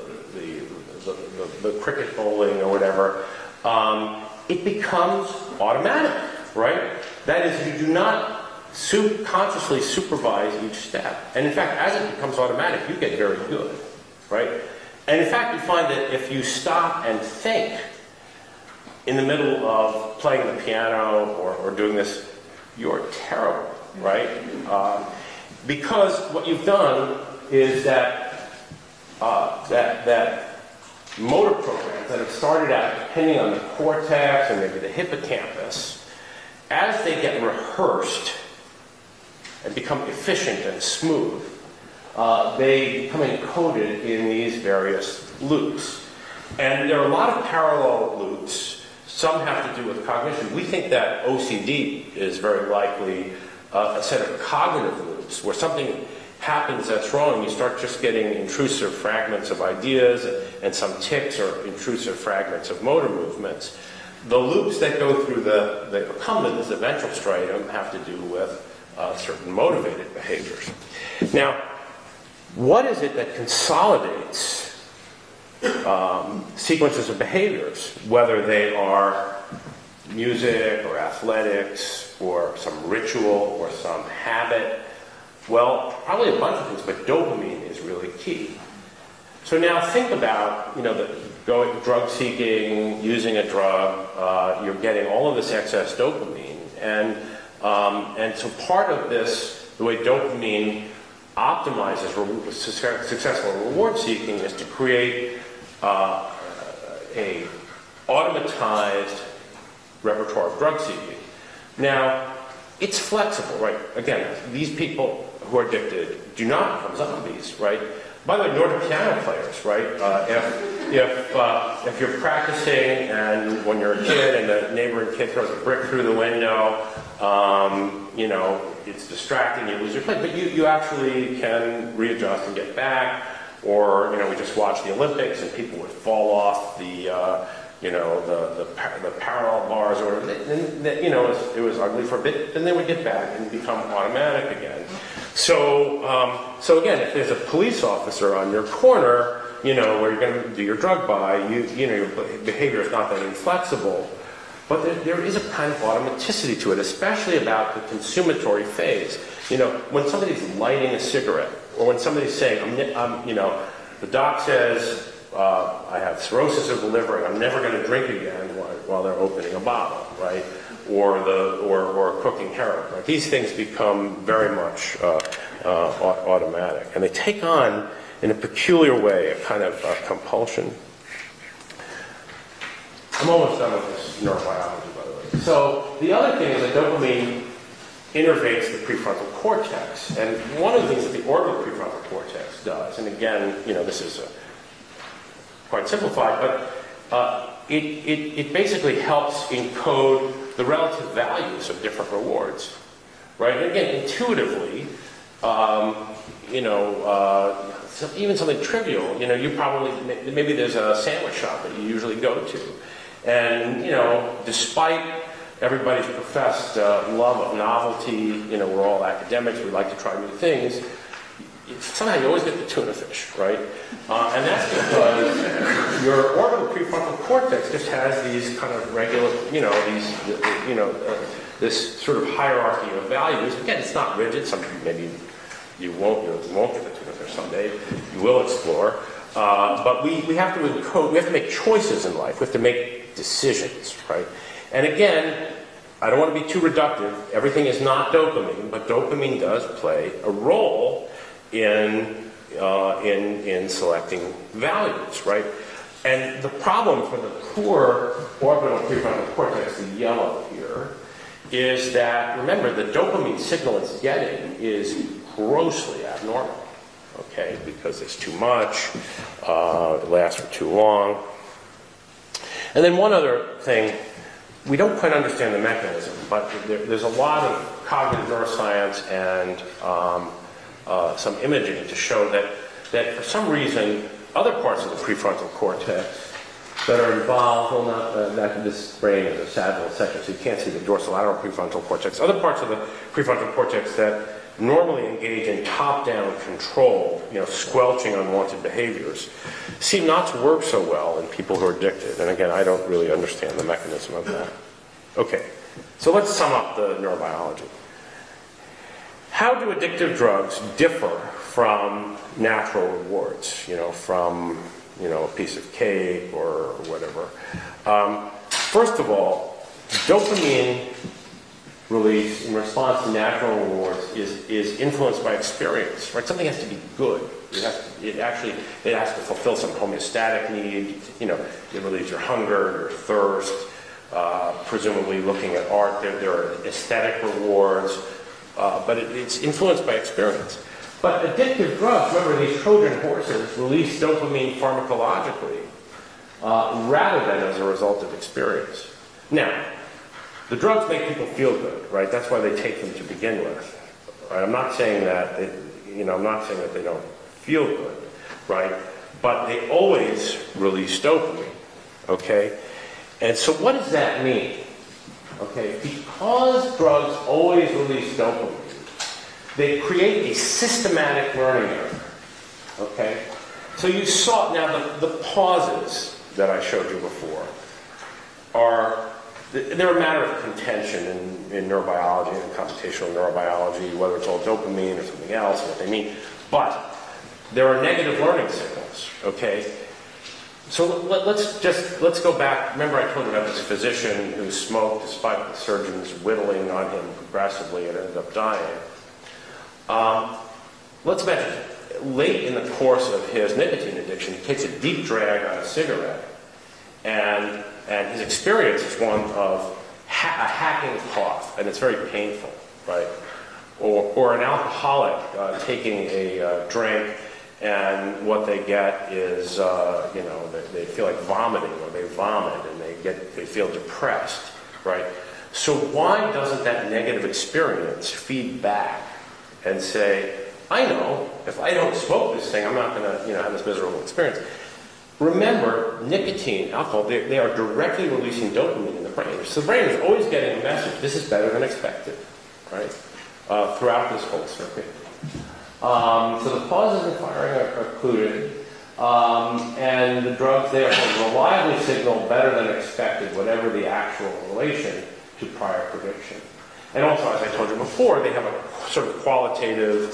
the cricket bowling or whatever, it becomes automatic, right? That is, you do not consciously supervise each step. And in fact, as it becomes automatic, you get very good, right? And in fact, you find that if you stop and think in the middle of playing the piano or doing this, you're terrible, right? Because what you've done is that motor programs that have started out depending on the cortex and maybe the hippocampus, as they get rehearsed and become efficient and smooth, they become encoded in these various loops. And there are a lot of parallel loops. Some have to do with cognition. We think that OCD is very likely a set of cognitive loops where something happens that's wrong. You start just getting intrusive fragments of ideas and some tics or intrusive fragments of motor movements. The loops that go through the accumbens, the ventral striatum, have to do with certain motivated behaviors. Now, what is it that consolidates sequences of behaviors, whether they are music or athletics or some ritual or some habit? Well, probably a bunch of things, but dopamine is really key. So now think about, drug seeking, using a drug, you're getting all of this excess dopamine. And so part of this, the way dopamine optimizes successful reward seeking, is to create a automatized repertoire of drug seeking. Now, it's flexible, right? Again, these people who are addicted do not become zombies, right? By the way, nor do piano players, right? If you're practicing and when you're a kid and the neighboring kid throws a brick through the window, it's distracting, you lose your play, but you actually can readjust and get back. Or, we just watched the Olympics and people would fall off the parallel bars or whatever. It was ugly for a bit, then they would get back and become automatic again. So again, if there's a police officer on your corner, where you're going to do your drug buy, your behavior is not that inflexible. But there is a kind of automaticity to it, especially about the consumatory phase. When somebody's lighting a cigarette, or when somebody's saying, the doc says, I have cirrhosis of the liver and I'm never going to drink again while they're opening a bottle, right? Or cooking heroin. Right? These things become very much automatic. And they take on, in a peculiar way, a kind of compulsion. I'm almost done with this neurobiology, by the way. So the other thing is that dopamine innervates the prefrontal cortex. And one of the things that the orbital prefrontal cortex does, and again, this is quite simplified, but it basically helps encode the relative values of different rewards, right? And again, intuitively, even something trivial, you probably, maybe there's a sandwich shop that you usually go to. And, despite everybody's professed love of novelty, we're all academics, we like to try new things, somehow you always get the tuna fish, right? And that's because your orbital prefrontal cortex just has these kind of regular, this sort of hierarchy of values. Again, it's not rigid. Maybe you won't get the tuna fish someday. You will explore. But we have to encode, we have to make choices in life. We have to make decisions, right? And again, I don't want to be too reductive. Everything is not dopamine, but dopamine does play a role in selecting values, right? And the problem for the poor orbital prefrontal cortex, the yellow here, is that, remember, the dopamine signal it's getting is grossly abnormal, okay, because it's too much, it lasts for too long. And then one other thing, we don't quite understand the mechanism, but there's a lot of cognitive neuroscience and some imaging to show that for some reason, other parts of the prefrontal cortex that are involved, well, not that this brain is a sagittal section, so you can't see the dorsolateral prefrontal cortex. Other parts of the prefrontal cortex that normally engage in top-down control, squelching unwanted behaviors, seem not to work so well in people who are addicted. And again, I don't really understand the mechanism of that. Okay, so let's sum up the neurobiology. How do addictive drugs differ from natural rewards, from a piece of cake or whatever? First of all, dopamine release in response to natural rewards is influenced by experience, right? Something has to be good. It has to fulfill some homeostatic need. It relieves your hunger, your thirst. Presumably, looking at art, there are aesthetic rewards, but it's influenced by experience. But addictive drugs, remember, these Trojan horses release dopamine pharmacologically rather than as a result of experience. Now, the drugs make people feel good, right? That's why they take them to begin with. Right? I'm not saying that I'm not saying that they don't feel good, right? But they always release dopamine, okay? And so what does that mean? Okay, because drugs always release dopamine, they create a systematic learning area, okay? So you saw, now the pauses that I showed you before they're a matter of contention in neurobiology and computational neurobiology, whether it's all dopamine or something else, what they mean. But there are negative learning signals, okay? So let's go back. Remember I told you about this physician who smoked despite the surgeons whittling on him progressively and ended up dying. Let's imagine late in the course of his nicotine addiction, he takes a deep drag on a cigarette, and his experience is one of a hacking cough, and it's very painful, right? Or an alcoholic taking a drink, and what they get is, they feel like vomiting, or they vomit, and they feel depressed, right? So why doesn't that negative experience feed back and say, I know, if I don't smoke this thing, I'm not going to, have this miserable experience. Remember, nicotine, alcohol, they are directly releasing dopamine in the brain. So the brain is always getting a message, this is better than expected, right? Throughout this whole circuit. So the pauses in firing are occluded, and the drugs therefore reliably signal better than expected, whatever the actual relation to prior prediction. And also, as I told you before, they have a sort of quantitative,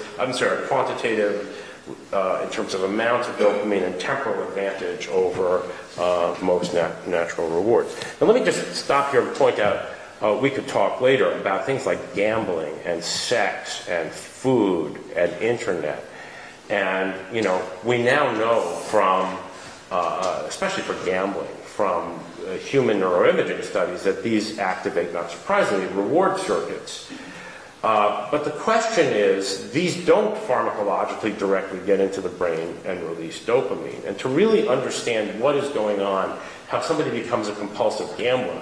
in terms of amounts of dopamine and temporal advantage over most natural rewards. Now let me just stop here and point out, we could talk later about things like gambling and sex and food and internet. And, we now know from, especially for gambling, from human neuroimaging studies that these activate, not surprisingly, reward circuits. But the question is, these don't pharmacologically directly get into the brain and release dopamine. And to really understand what is going on, how somebody becomes a compulsive gambler,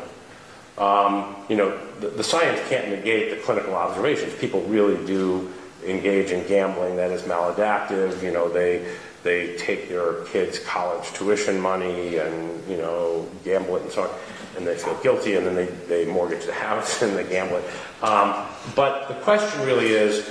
the science can't negate the clinical observations. People really do engage in gambling that is maladaptive. They take their kids' college tuition money and, gamble it and so on. And they feel guilty, and then they mortgage the house and they gamble it. But the question really is,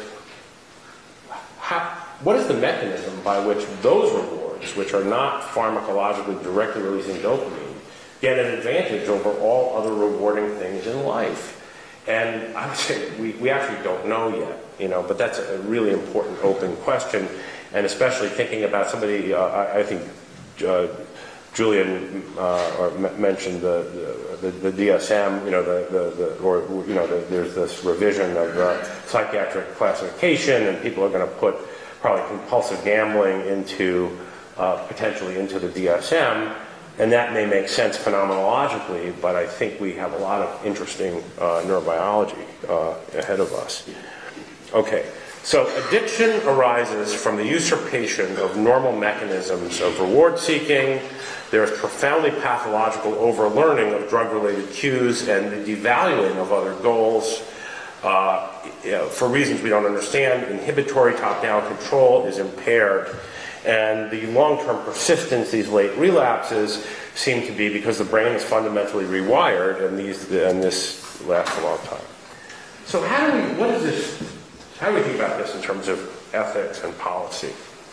what is the mechanism by which those rewards, which are not pharmacologically directly releasing dopamine, get an advantage over all other rewarding things in life? And I would say we actually don't know yet, but that's a really important open question, and especially thinking about somebody, I think Julian mentioned the DSM, there's this revision of psychiatric classification, and people are going to put probably compulsive gambling potentially into the DSM. And that may make sense phenomenologically, but I think we have a lot of interesting neurobiology ahead of us. Okay, so addiction arises from the usurpation of normal mechanisms of reward seeking. There's profoundly pathological overlearning of drug-related cues and the devaluing of other goals. For reasons we don't understand, inhibitory top-down control is impaired. And the long-term persistence, these late relapses, seem to be because the brain is fundamentally rewired, and this lasts a long time. So how do we think about this in terms of ethics and policy?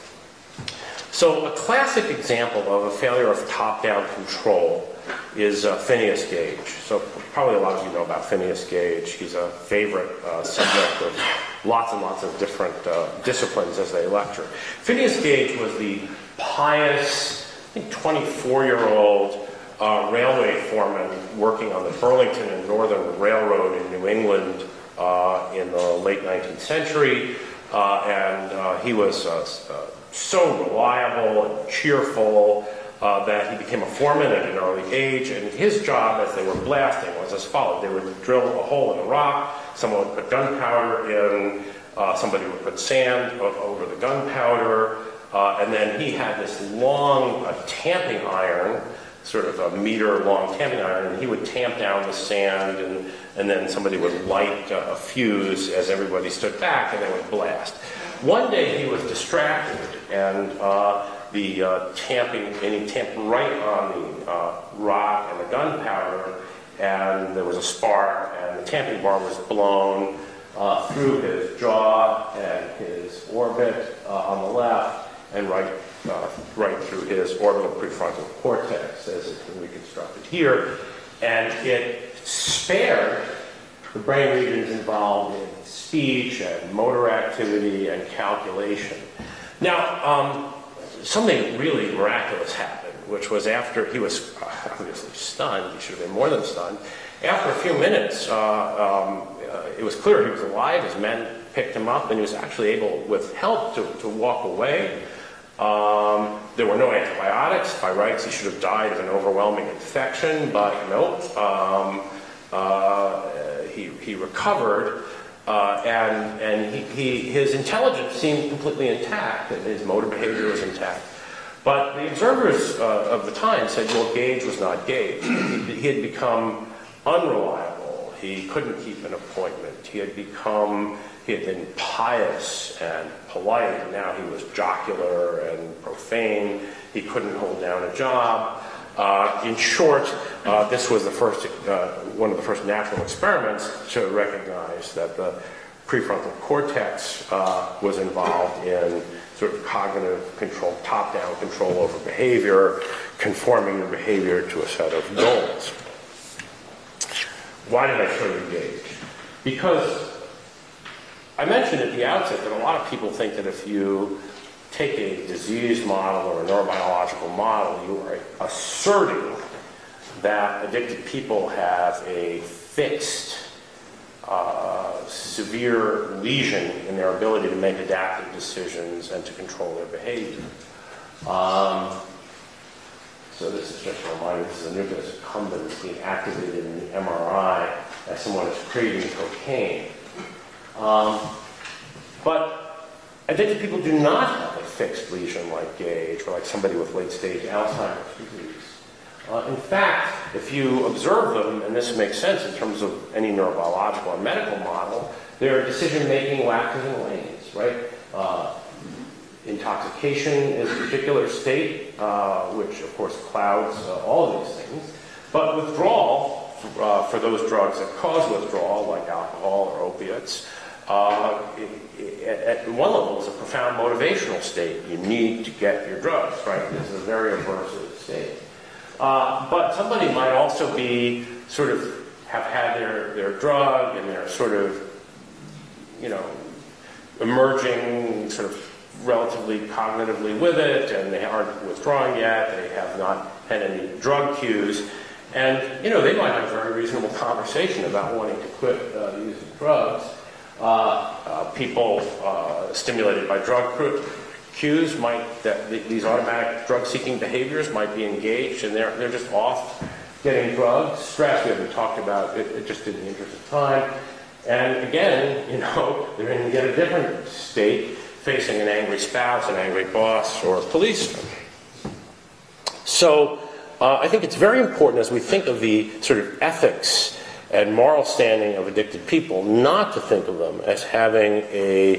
So a classic example of a failure of top-down control is Phineas Gage. So probably a lot of you know about Phineas Gage. He's a favorite subject of lots and lots of different disciplines as they lecture. Phineas Gage was the pious, I think 24-year-old railway foreman working on the Burlington and Northern Railroad in New England in the late 19th century. And he was so reliable and cheerful that he became a foreman at an early age, and his job as they were blasting was as follows. They would drill a hole in the rock, someone would put gunpowder in, somebody would put sand over the gunpowder, and then he had this long tamping iron, sort of a meter-long tamping iron, and he would tamp down the sand, and then somebody would light a fuse as everybody stood back, and they would blast. One day he was distracted, and he tamped right on the rock and the gunpowder, and there was a spark, and the tamping bar was blown through his jaw and his orbit on the left, and right through his orbital prefrontal cortex, as it's been reconstructed here, and it spared the brain regions involved in speech and motor activity and calculation. Now, something really miraculous happened, which was after he was obviously stunned. He should have been more than stunned. After a few minutes, it was clear he was alive. His men picked him up, and he was actually able, with help, to walk away. There were no antibiotics. By rights, he should have died of an overwhelming infection, but no. He recovered, and his intelligence seemed completely intact, and his motor behavior was intact. But the observers of the time said, well, Gage was not Gage. He had become unreliable. He couldn't keep an appointment. He had been pious and polite, and now he was jocular and profane. He couldn't hold down a job. In short, this was one of the first natural experiments to recognize that the prefrontal cortex was involved in sort of cognitive control, top-down control over behavior, conforming your behavior to a set of goals. Why did I show you Gage? Because I mentioned at the outset that a lot of people think that if you take a disease model or a neurobiological model, you are asserting that addicted people have a fixed, severe lesion in their ability to make adaptive decisions and to control their behavior. So this is just a reminder, this is a nucleus accumbens being activated in the MRI as someone is craving cocaine. But addicted people do not have a fixed lesion like Gage or like somebody with late-stage Alzheimer's disease. In fact, if you observe them, and this makes sense in terms of any neurobiological or medical model, their decision-making waxes and wanes, right? Intoxication is a particular state, which of course clouds all of these things. But withdrawal, for those drugs that cause withdrawal, like alcohol or opiates, at one level is a profound motivational state. You need to get your drugs, right? This is a very aversive state. But somebody might also be sort of have had their drug and they're sort of, emerging sort of relatively cognitively with it, and they aren't withdrawing yet. They have not had any drug cues. And, they might have a very reasonable conversation about wanting to quit using drugs. People stimulated by drug cues these automatic drug-seeking behaviors might be engaged, and they're just off getting drugs. Stress, we haven't talked about, it just in the interest of time. And again, they're in yet a different state, facing an angry spouse, an angry boss, or a policeman. So I think it's very important as we think of the sort of ethics and moral standing of addicted people, not to think of them as having a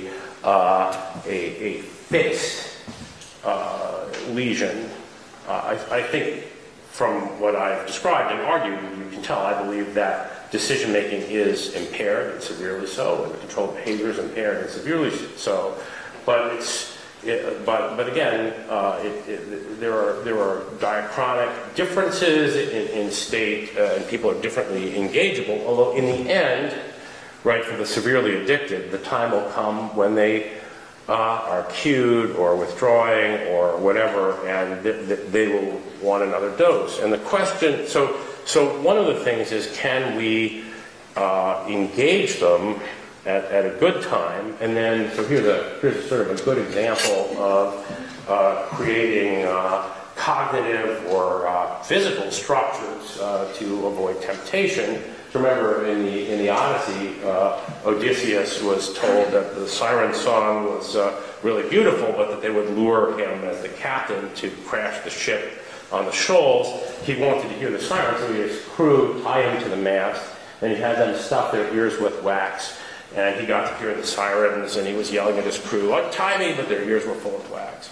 fixed lesion. I think from what I've described and argued, you can tell I believe that decision-making is impaired, and severely so, and the controlled behavior is impaired and severely so. But again, there are diachronic differences in state, and people are differently engageable. Although in the end, right, for the severely addicted, the time will come when they are cued or withdrawing or whatever, and they will want another dose. And the question, so one of the things is, can we engage them at a good time? And then, so here's sort of a good example of creating cognitive or physical structures to avoid temptation. Remember, in the Odyssey, Odysseus was told that the siren song was really beautiful, but that they would lure him as the captain to crash the ship on the shoals. He wanted to hear the siren, so he had his crew tie him to the mast, and he had them stuff their ears with wax. And he got to hear the sirens, and he was yelling at his crew, like, tie me, but their ears were full of wax.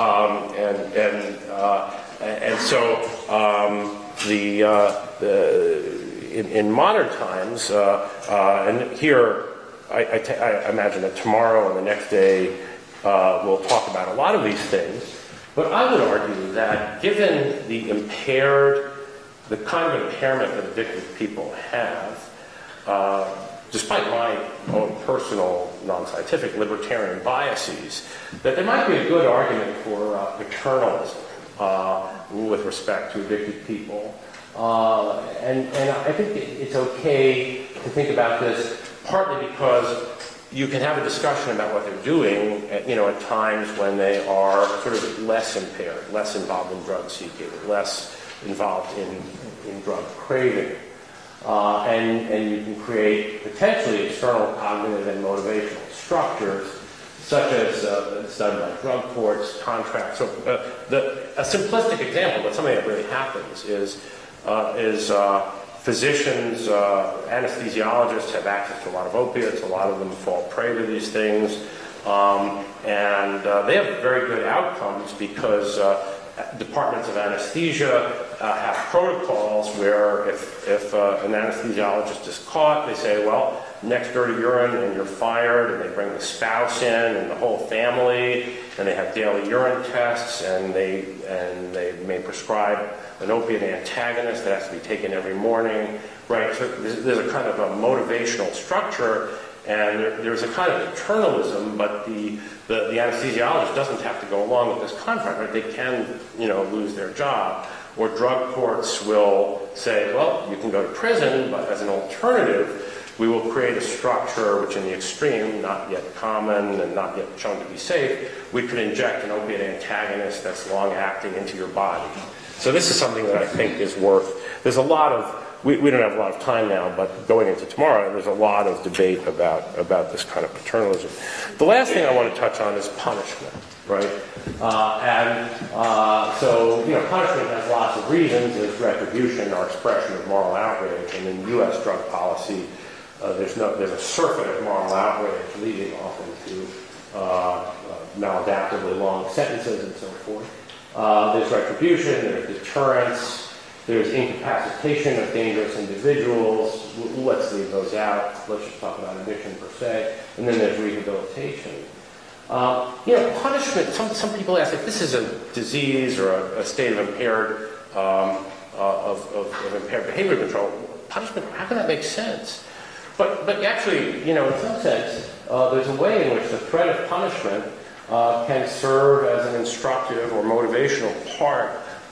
In modern times, and here I imagine that tomorrow and the next day we'll talk about a lot of these things, but I would argue that given the kind of impairment that addicted people have, despite my own personal, non-scientific, libertarian biases, that there might be a good argument for paternalism with respect to addicted people. And I think it's okay to think about this, partly because you can have a discussion about what they're doing at times when they are sort of less impaired, less involved in drug seeking, less involved in drug craving. And you can create potentially external cognitive and motivational structures, such as done by drug courts, contracts. So a simplistic example, but something that really happens is physicians, anesthesiologists have access to a lot of opiates. A lot of them fall prey to these things, and they have very good outcomes because departments of anesthesia have protocols where if an anesthesiologist is caught, they say, well, next dirty urine and you're fired, and they bring the spouse in and the whole family, and they have daily urine tests, and they may prescribe an opiate antagonist that has to be taken every morning, right? So there's a kind of a motivational structure, and there's a kind of paternalism, but the anesthesiologist doesn't have to go along with this contract, right? They can, lose their job. Or drug courts will say, well, you can go to prison, but as an alternative, we will create a structure which in the extreme, not yet common and not yet shown to be safe, we could inject an opiate antagonist that's long-acting into your body. So this is something that I think is there's a lot of, we don't have a lot of time now, but going into tomorrow, there's a lot of debate about this kind of paternalism. The last thing I want to touch on is punishment, right? So punishment has lots of reasons. There's retribution, our expression of moral outrage, and in U.S. drug policy, there's a circuit of moral outrage leading often to maladaptively long sentences and so forth. There's retribution, there's deterrence, there's incapacitation of dangerous individuals. Let's leave those out. Let's just talk about addiction per se. And then there's rehabilitation. Punishment, some people ask if this is a disease or a state of impaired impaired behavior control, punishment, how can that make sense? But actually, in some sense, there's a way in which the threat of punishment can serve as an instructive or motivational part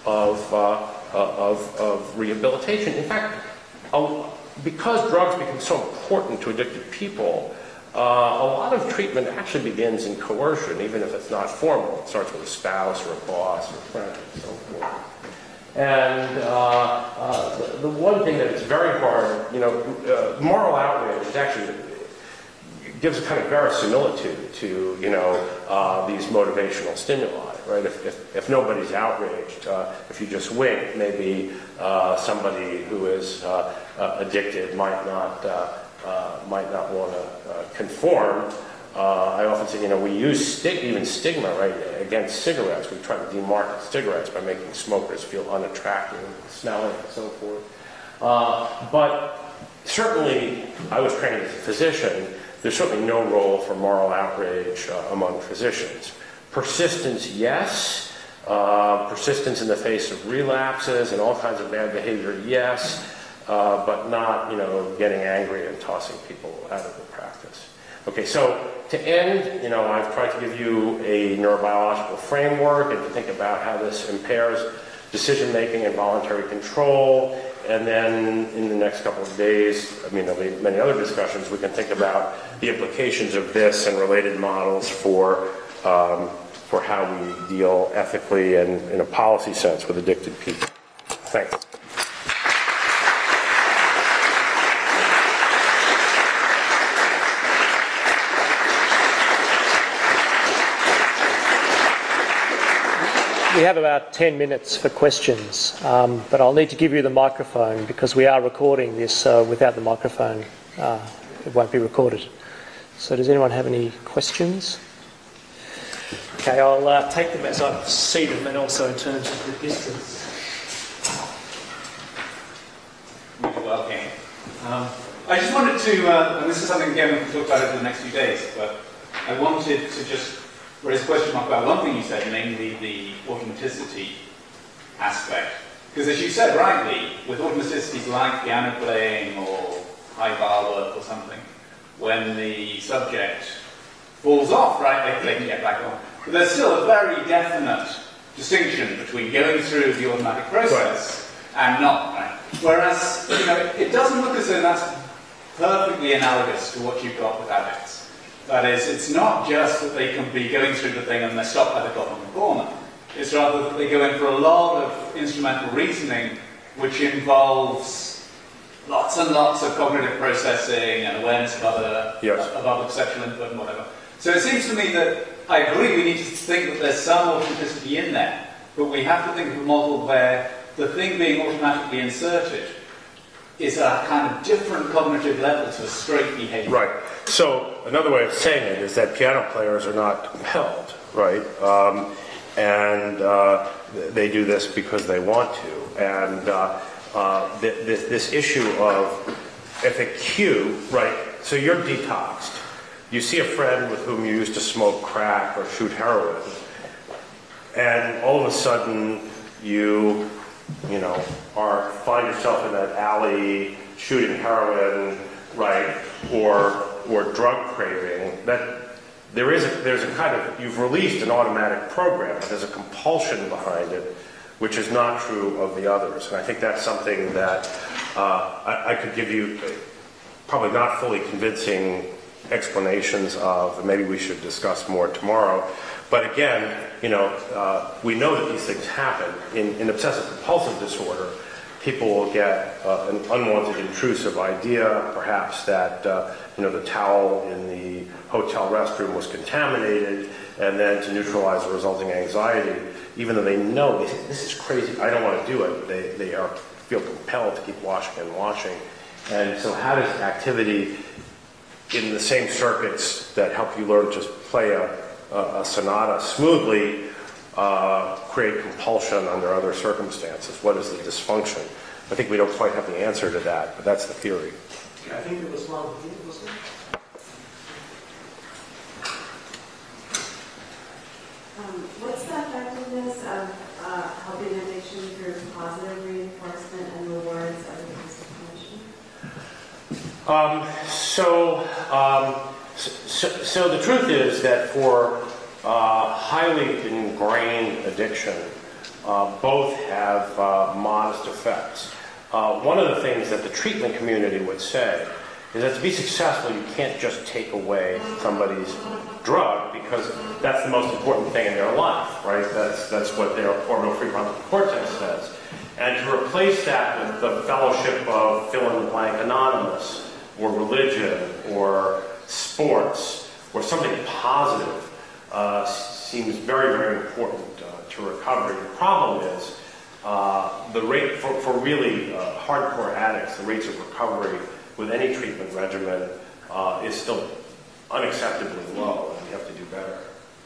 of rehabilitation. In fact, because drugs become so important to addicted people, a lot of treatment actually begins in coercion, even if it's not formal. It starts with a spouse or a boss or a friend and so forth. And the one thing that is very hard, moral outrage is actually gives a kind of verisimilitude to, these motivational stimuli, right? If nobody's outraged, if you just wink, maybe somebody who is addicted might not want to conform. I often say, we use even stigma, right, against cigarettes. We try to demarket cigarettes by making smokers feel unattractive, smelling, and so forth. But certainly, I was trained as a physician. There's certainly no role for moral outrage among physicians. Persistence, yes. Persistence in the face of relapses and all kinds of bad behavior, yes. But not, getting angry and tossing people out of the practice. Okay, so to end, I've tried to give you a neurobiological framework and to think about how this impairs decision-making and voluntary control. And then in the next couple of days, there'll be many other discussions, we can think about the implications of this and related models for how we deal ethically and in a policy sense with addicted people. Thanks. We have about 10 minutes for questions, but I'll need to give you the microphone because we are recording this. Without the microphone, it won't be recorded. So does anyone have any questions? Okay, I'll take them as I see them and also in terms of the distance. Okay. I just wanted to, and this is something again we can talk about over the next few days, but I wanted to just raise a question mark about one thing you said, namely the automaticity aspect. Because as you said rightly, with automaticities like piano playing or high bar work or something, when the subject falls off, right, they can get back on. But there's still a very definite distinction between going through the automatic process and not, right? Whereas, it doesn't look as though that's perfectly analogous to what you've got with addicts. That is, it's not just that they can be going through the thing and they're stopped by the clock on the corner. It's rather that they go in for a lot of instrumental reasoning, which involves lots and lots of cognitive processing and awareness of other perceptual input and whatever. So it seems to me that I agree we need to think that there's some authenticity in there, but we have to think of a model where the thing being automatically inserted is a kind of different cognitive level to a straight behavior. Right. So another way of saying it is that piano players are not compelled, right? And they do this because they want to. And this issue of if a cue, right? So you're detoxed. You see a friend with whom you used to smoke crack or shoot heroin, and all of a sudden you find yourself in that alley shooting heroin, right, or drug craving. That there's a kind of, you've released an automatic program. There's a compulsion behind it, which is not true of the others. And I think that's something that I could give you probably not fully convincing explanations of, and maybe we should discuss more tomorrow. But again, we know that these things happen. In obsessive compulsive disorder, people will get an unwanted intrusive idea, perhaps that the towel in the hotel restroom was contaminated, and then to neutralize the resulting anxiety, even though they know, they say, this is crazy, I don't want to do it, they feel compelled to keep washing and washing. And so how does activity in the same circuits that help you learn to play a sonata smoothly create compulsion under other circumstances? What is the dysfunction? I think we don't quite have the answer to that, but that's the theory. I think it was one thing, wasn't it? What's the effectiveness of helping addiction through positive reinforcement and rewards as opposed to punishment? So the truth is that for highly ingrained addiction, both have modest effects. One of the things that the treatment community would say is that to be successful, you can't just take away somebody's drug, because that's the most important thing in their life, right? That's what their orbital prefrontal cortex says. And to replace that with the fellowship of fill-in-the-blank anonymous, or religion, or sports, or something positive, seems very, very important to recovery. The problem is the rate for really hardcore addicts, the rates of recovery with any treatment regimen is still unacceptably low, and we have to do better.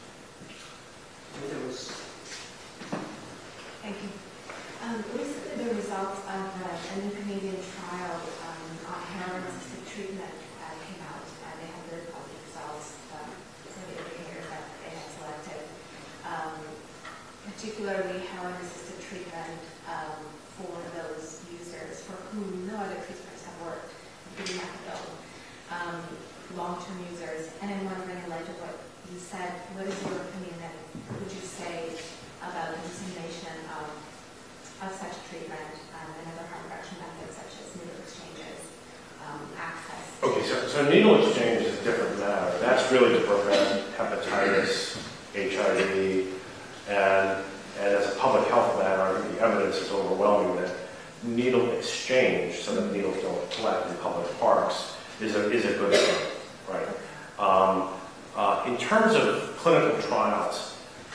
Thank you. Recently, the results of a new Canadian trial on heroin-assisted treatment came out, and they had very positive results for the indicators that they had selected, particularly heroin-assisted treatment for those users for whom no other treatments have worked, including methadone, long-term users. And I'm wondering, in light of what you said, what is your opinion, and what would you say about the dissemination of such treatment and other harm reduction methods such as needle exchanges, access? Okay, so needle exchange is a different matter. That's really to prevent hepatitis, HIV, and as a public health matter, I think the evidence is overwhelming that needle exchange, so that needles don't collect in public parks, is a good thing, right? In terms of clinical trials,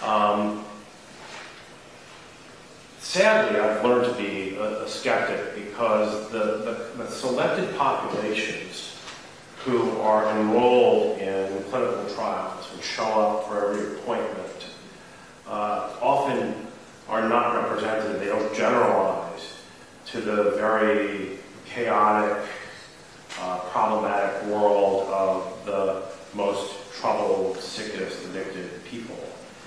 sadly, I've learned to be a skeptic, because the selected populations who are enrolled in clinical trials and show up for every appointment often are not represented. They don't generalize to the very chaotic, problematic world of the most troubled, sickest, addicted people.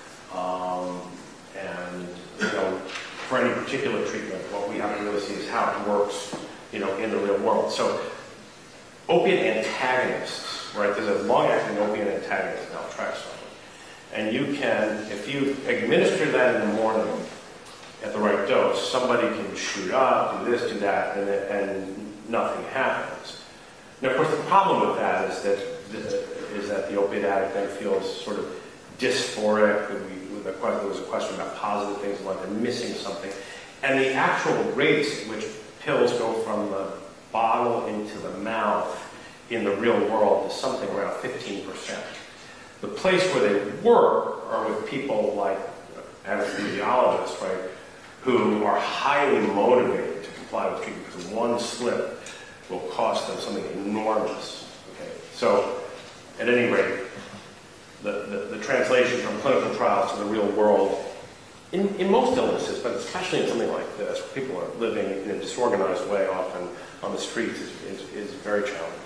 And for any particular treatment, what we have to really see is how it works, in the real world. So, opiate antagonists, right? There's a long-acting opiate antagonist, naltrexone, and you can, if you administer that in the morning at the right dose, somebody can shoot up, do this, do that, and nothing happens. Now, of course, the problem with that is that the opiate addict then feels sort of dysphoric. There was a question about positive things, like they're missing something. And the actual rates at which pills go from the bottle into the mouth in the real world is something around 15%. The place where they work are with people like anesthesiologists, right, who are highly motivated to comply with treatment, because one slip will cost them something enormous. Okay, so at any rate, the translation from clinical trials to the real world, in most illnesses, but especially in something like this, where people are living in a disorganized way, often on the streets, is very challenging.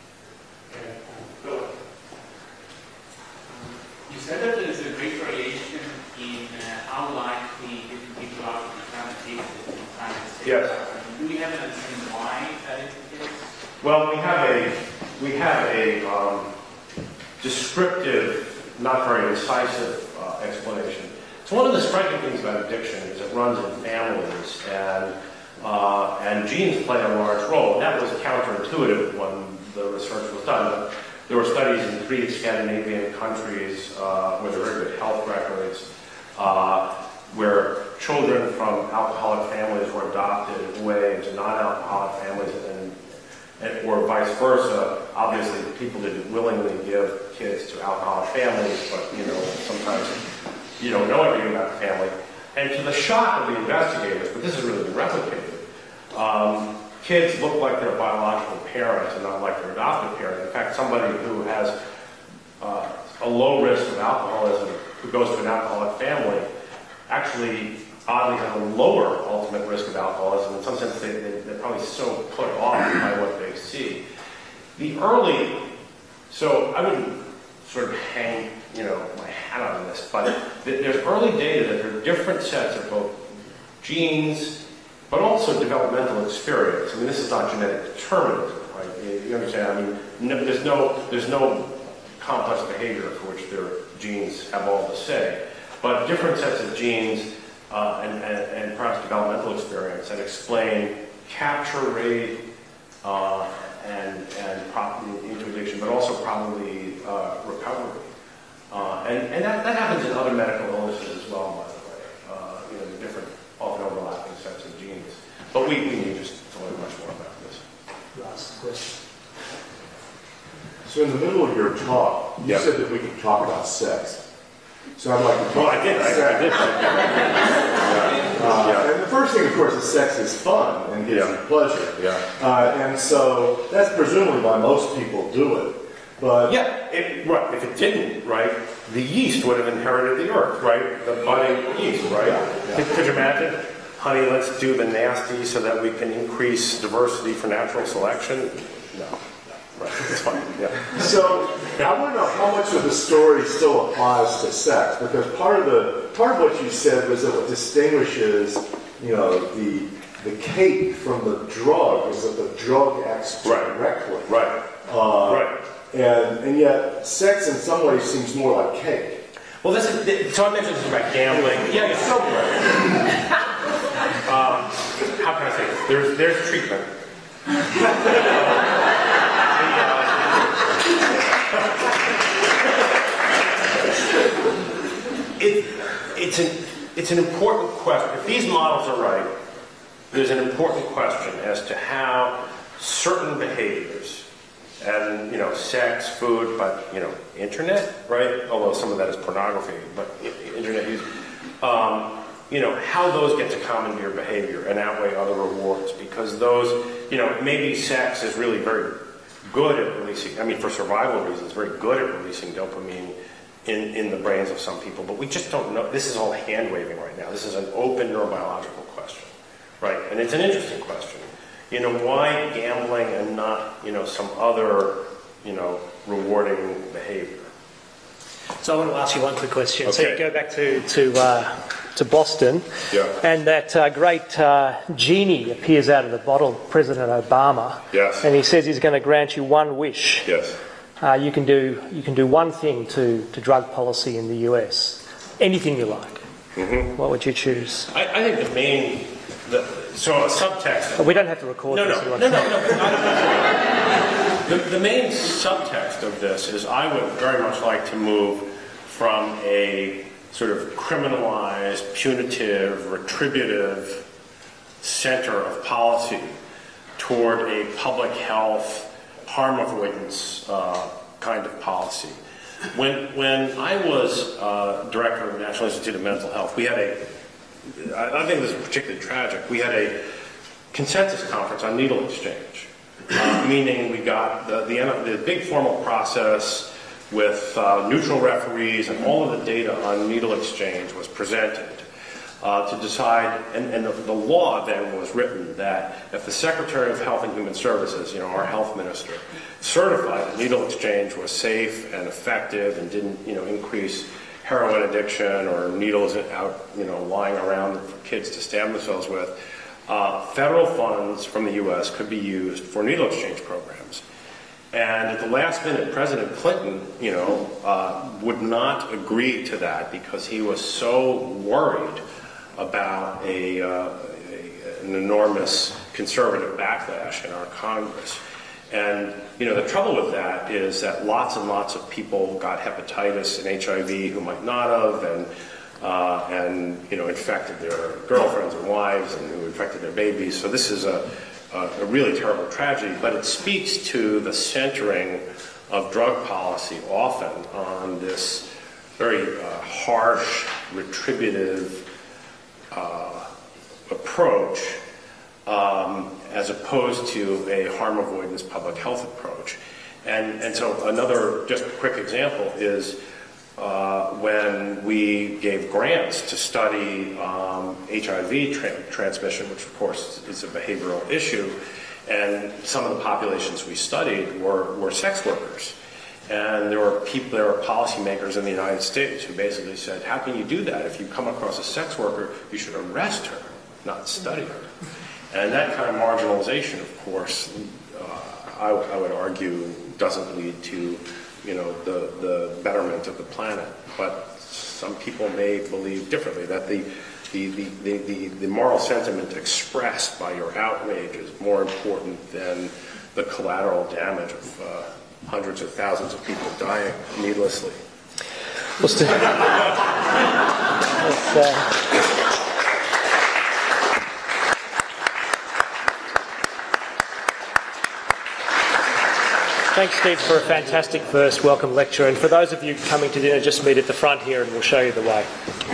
You said that there is a great variation in how likely different people are to become addicted in the United States. Yes. Do we have an understanding why that is the case? Well, we have a descriptive, not very incisive explanation. So one of the striking things about addiction is it runs in families, and genes play a large role. And that was counterintuitive when the research was done. But there were studies in 3 Scandinavian countries where there were very good health records, where children from alcoholic families were adopted away into non-alcoholic families, or vice versa. Obviously, people didn't willingly give kids to alcoholic families, but sometimes you don't know everything about the family. And to the shock of the investigators, but this has really been replicated, kids look like their biological parents and not like their adoptive parents. In fact, somebody who has a low risk of alcoholism, who goes to an alcoholic family, actually oddly have a lower ultimate risk of alcoholism. In some sense, they're probably so put off by what they see. So I wouldn't sort of hang, my hat on this, but there's early data that there are different sets of both genes, but also developmental experience. I mean, this is not genetic determinism, right? You understand? I mean, there's no complex behavior for which their genes have all to say, but different sets of genes and perhaps developmental experience that explain capture rate into addiction, but also probably recovery. And that happens in other medical illnesses as well, by the way. The different, often overlapping sets of genes. But we need just to learn much more about this. Last question. So in the middle of your talk, you Yeah. said that we could talk about sex. So I'd like to talk Well, I about did. sex. I did. Yeah. And the first thing, of course, is sex is fun and gives Yeah. you pleasure. Yeah. And so that's presumably why most people do it. But Yeah, right. If it didn't, right, the yeast would have inherited the earth, right? The budding yeast, right? Yeah. Could you imagine? Honey, let's do the nasty so that we can increase diversity for natural selection. No. Right. It's fine. Yeah. so I want to know how much of the story still applies to sex, because part of what you said was that what distinguishes, the cake from the drug is that the drug acts directly. Right. Right. And yet, sex in some ways seems more like cake. Well, so I mentioned this about gambling. Yeah. Somewhere. How can I say this? There's treatment. It's an important question. If these models are right, there's an important question as to how certain behaviors, and sex, food, but internet, right? Although some of that is pornography, but internet use, how those get to commandeer behavior and outweigh other rewards, because those, maybe sex is really very good at releasing, for survival reasons, very good at releasing dopamine in the brains of some people, but we just don't know. This is all hand-waving right now. This is an open neurobiological question, right? And it's an interesting question. Why gambling and not, some other, rewarding behavior? So I want to ask you one quick question. So Okay. you go back to Boston, Yeah. and that great genie appears out of the bottle, President Obama. Yes. And he says he's going to grant you one wish. Yes. You can do one thing to drug policy in the US. Anything you like. Mm-hmm. What would you choose? I think so a subtext. We don't have to record No. this. The main subtext of this is I would very much like to move from a sort of criminalized, punitive, retributive center of policy toward a public health, harm avoidance kind of policy. When I was director of the National Institute of Mental Health, we had I think this is particularly tragic, we had a consensus conference on needle exchange, meaning we got the big formal process with neutral referees, and all of the data on needle exchange was presented to decide, and the law then was written that if the Secretary of Health and Human Services, our health minister, certified that needle exchange was safe and effective and didn't, increase heroin addiction or needles out, lying around for kids to stab themselves with, federal funds from the U.S. could be used for needle exchange programs. And at the last minute, President Clinton, would not agree to that because he was so worried about an enormous conservative backlash in our Congress. And, the trouble with that is that lots and lots of people got hepatitis and HIV who might not have, and infected their girlfriends and wives, and who infected their babies. So this is a really terrible tragedy, but it speaks to the centering of drug policy often on this very harsh, retributive approach, as opposed to a harm avoidance public health approach. And so another just quick example is when we gave grants to study HIV transmission, which of course is a behavioral issue, and some of the populations we studied were sex workers. And there were policymakers in the United States who basically said, how can you do that? If you come across a sex worker, you should arrest her, not study her. And that kind of marginalization, of course, I would argue doesn't lead to, the betterment of the planet. But some people may believe differently, that the moral sentiment expressed by your outrage is more important than the collateral damage of hundreds of thousands of people dying needlessly. Let's Thanks, Steve, for a fantastic first welcome lecture. And for those of you coming to dinner, just meet at the front here and we'll show you the way.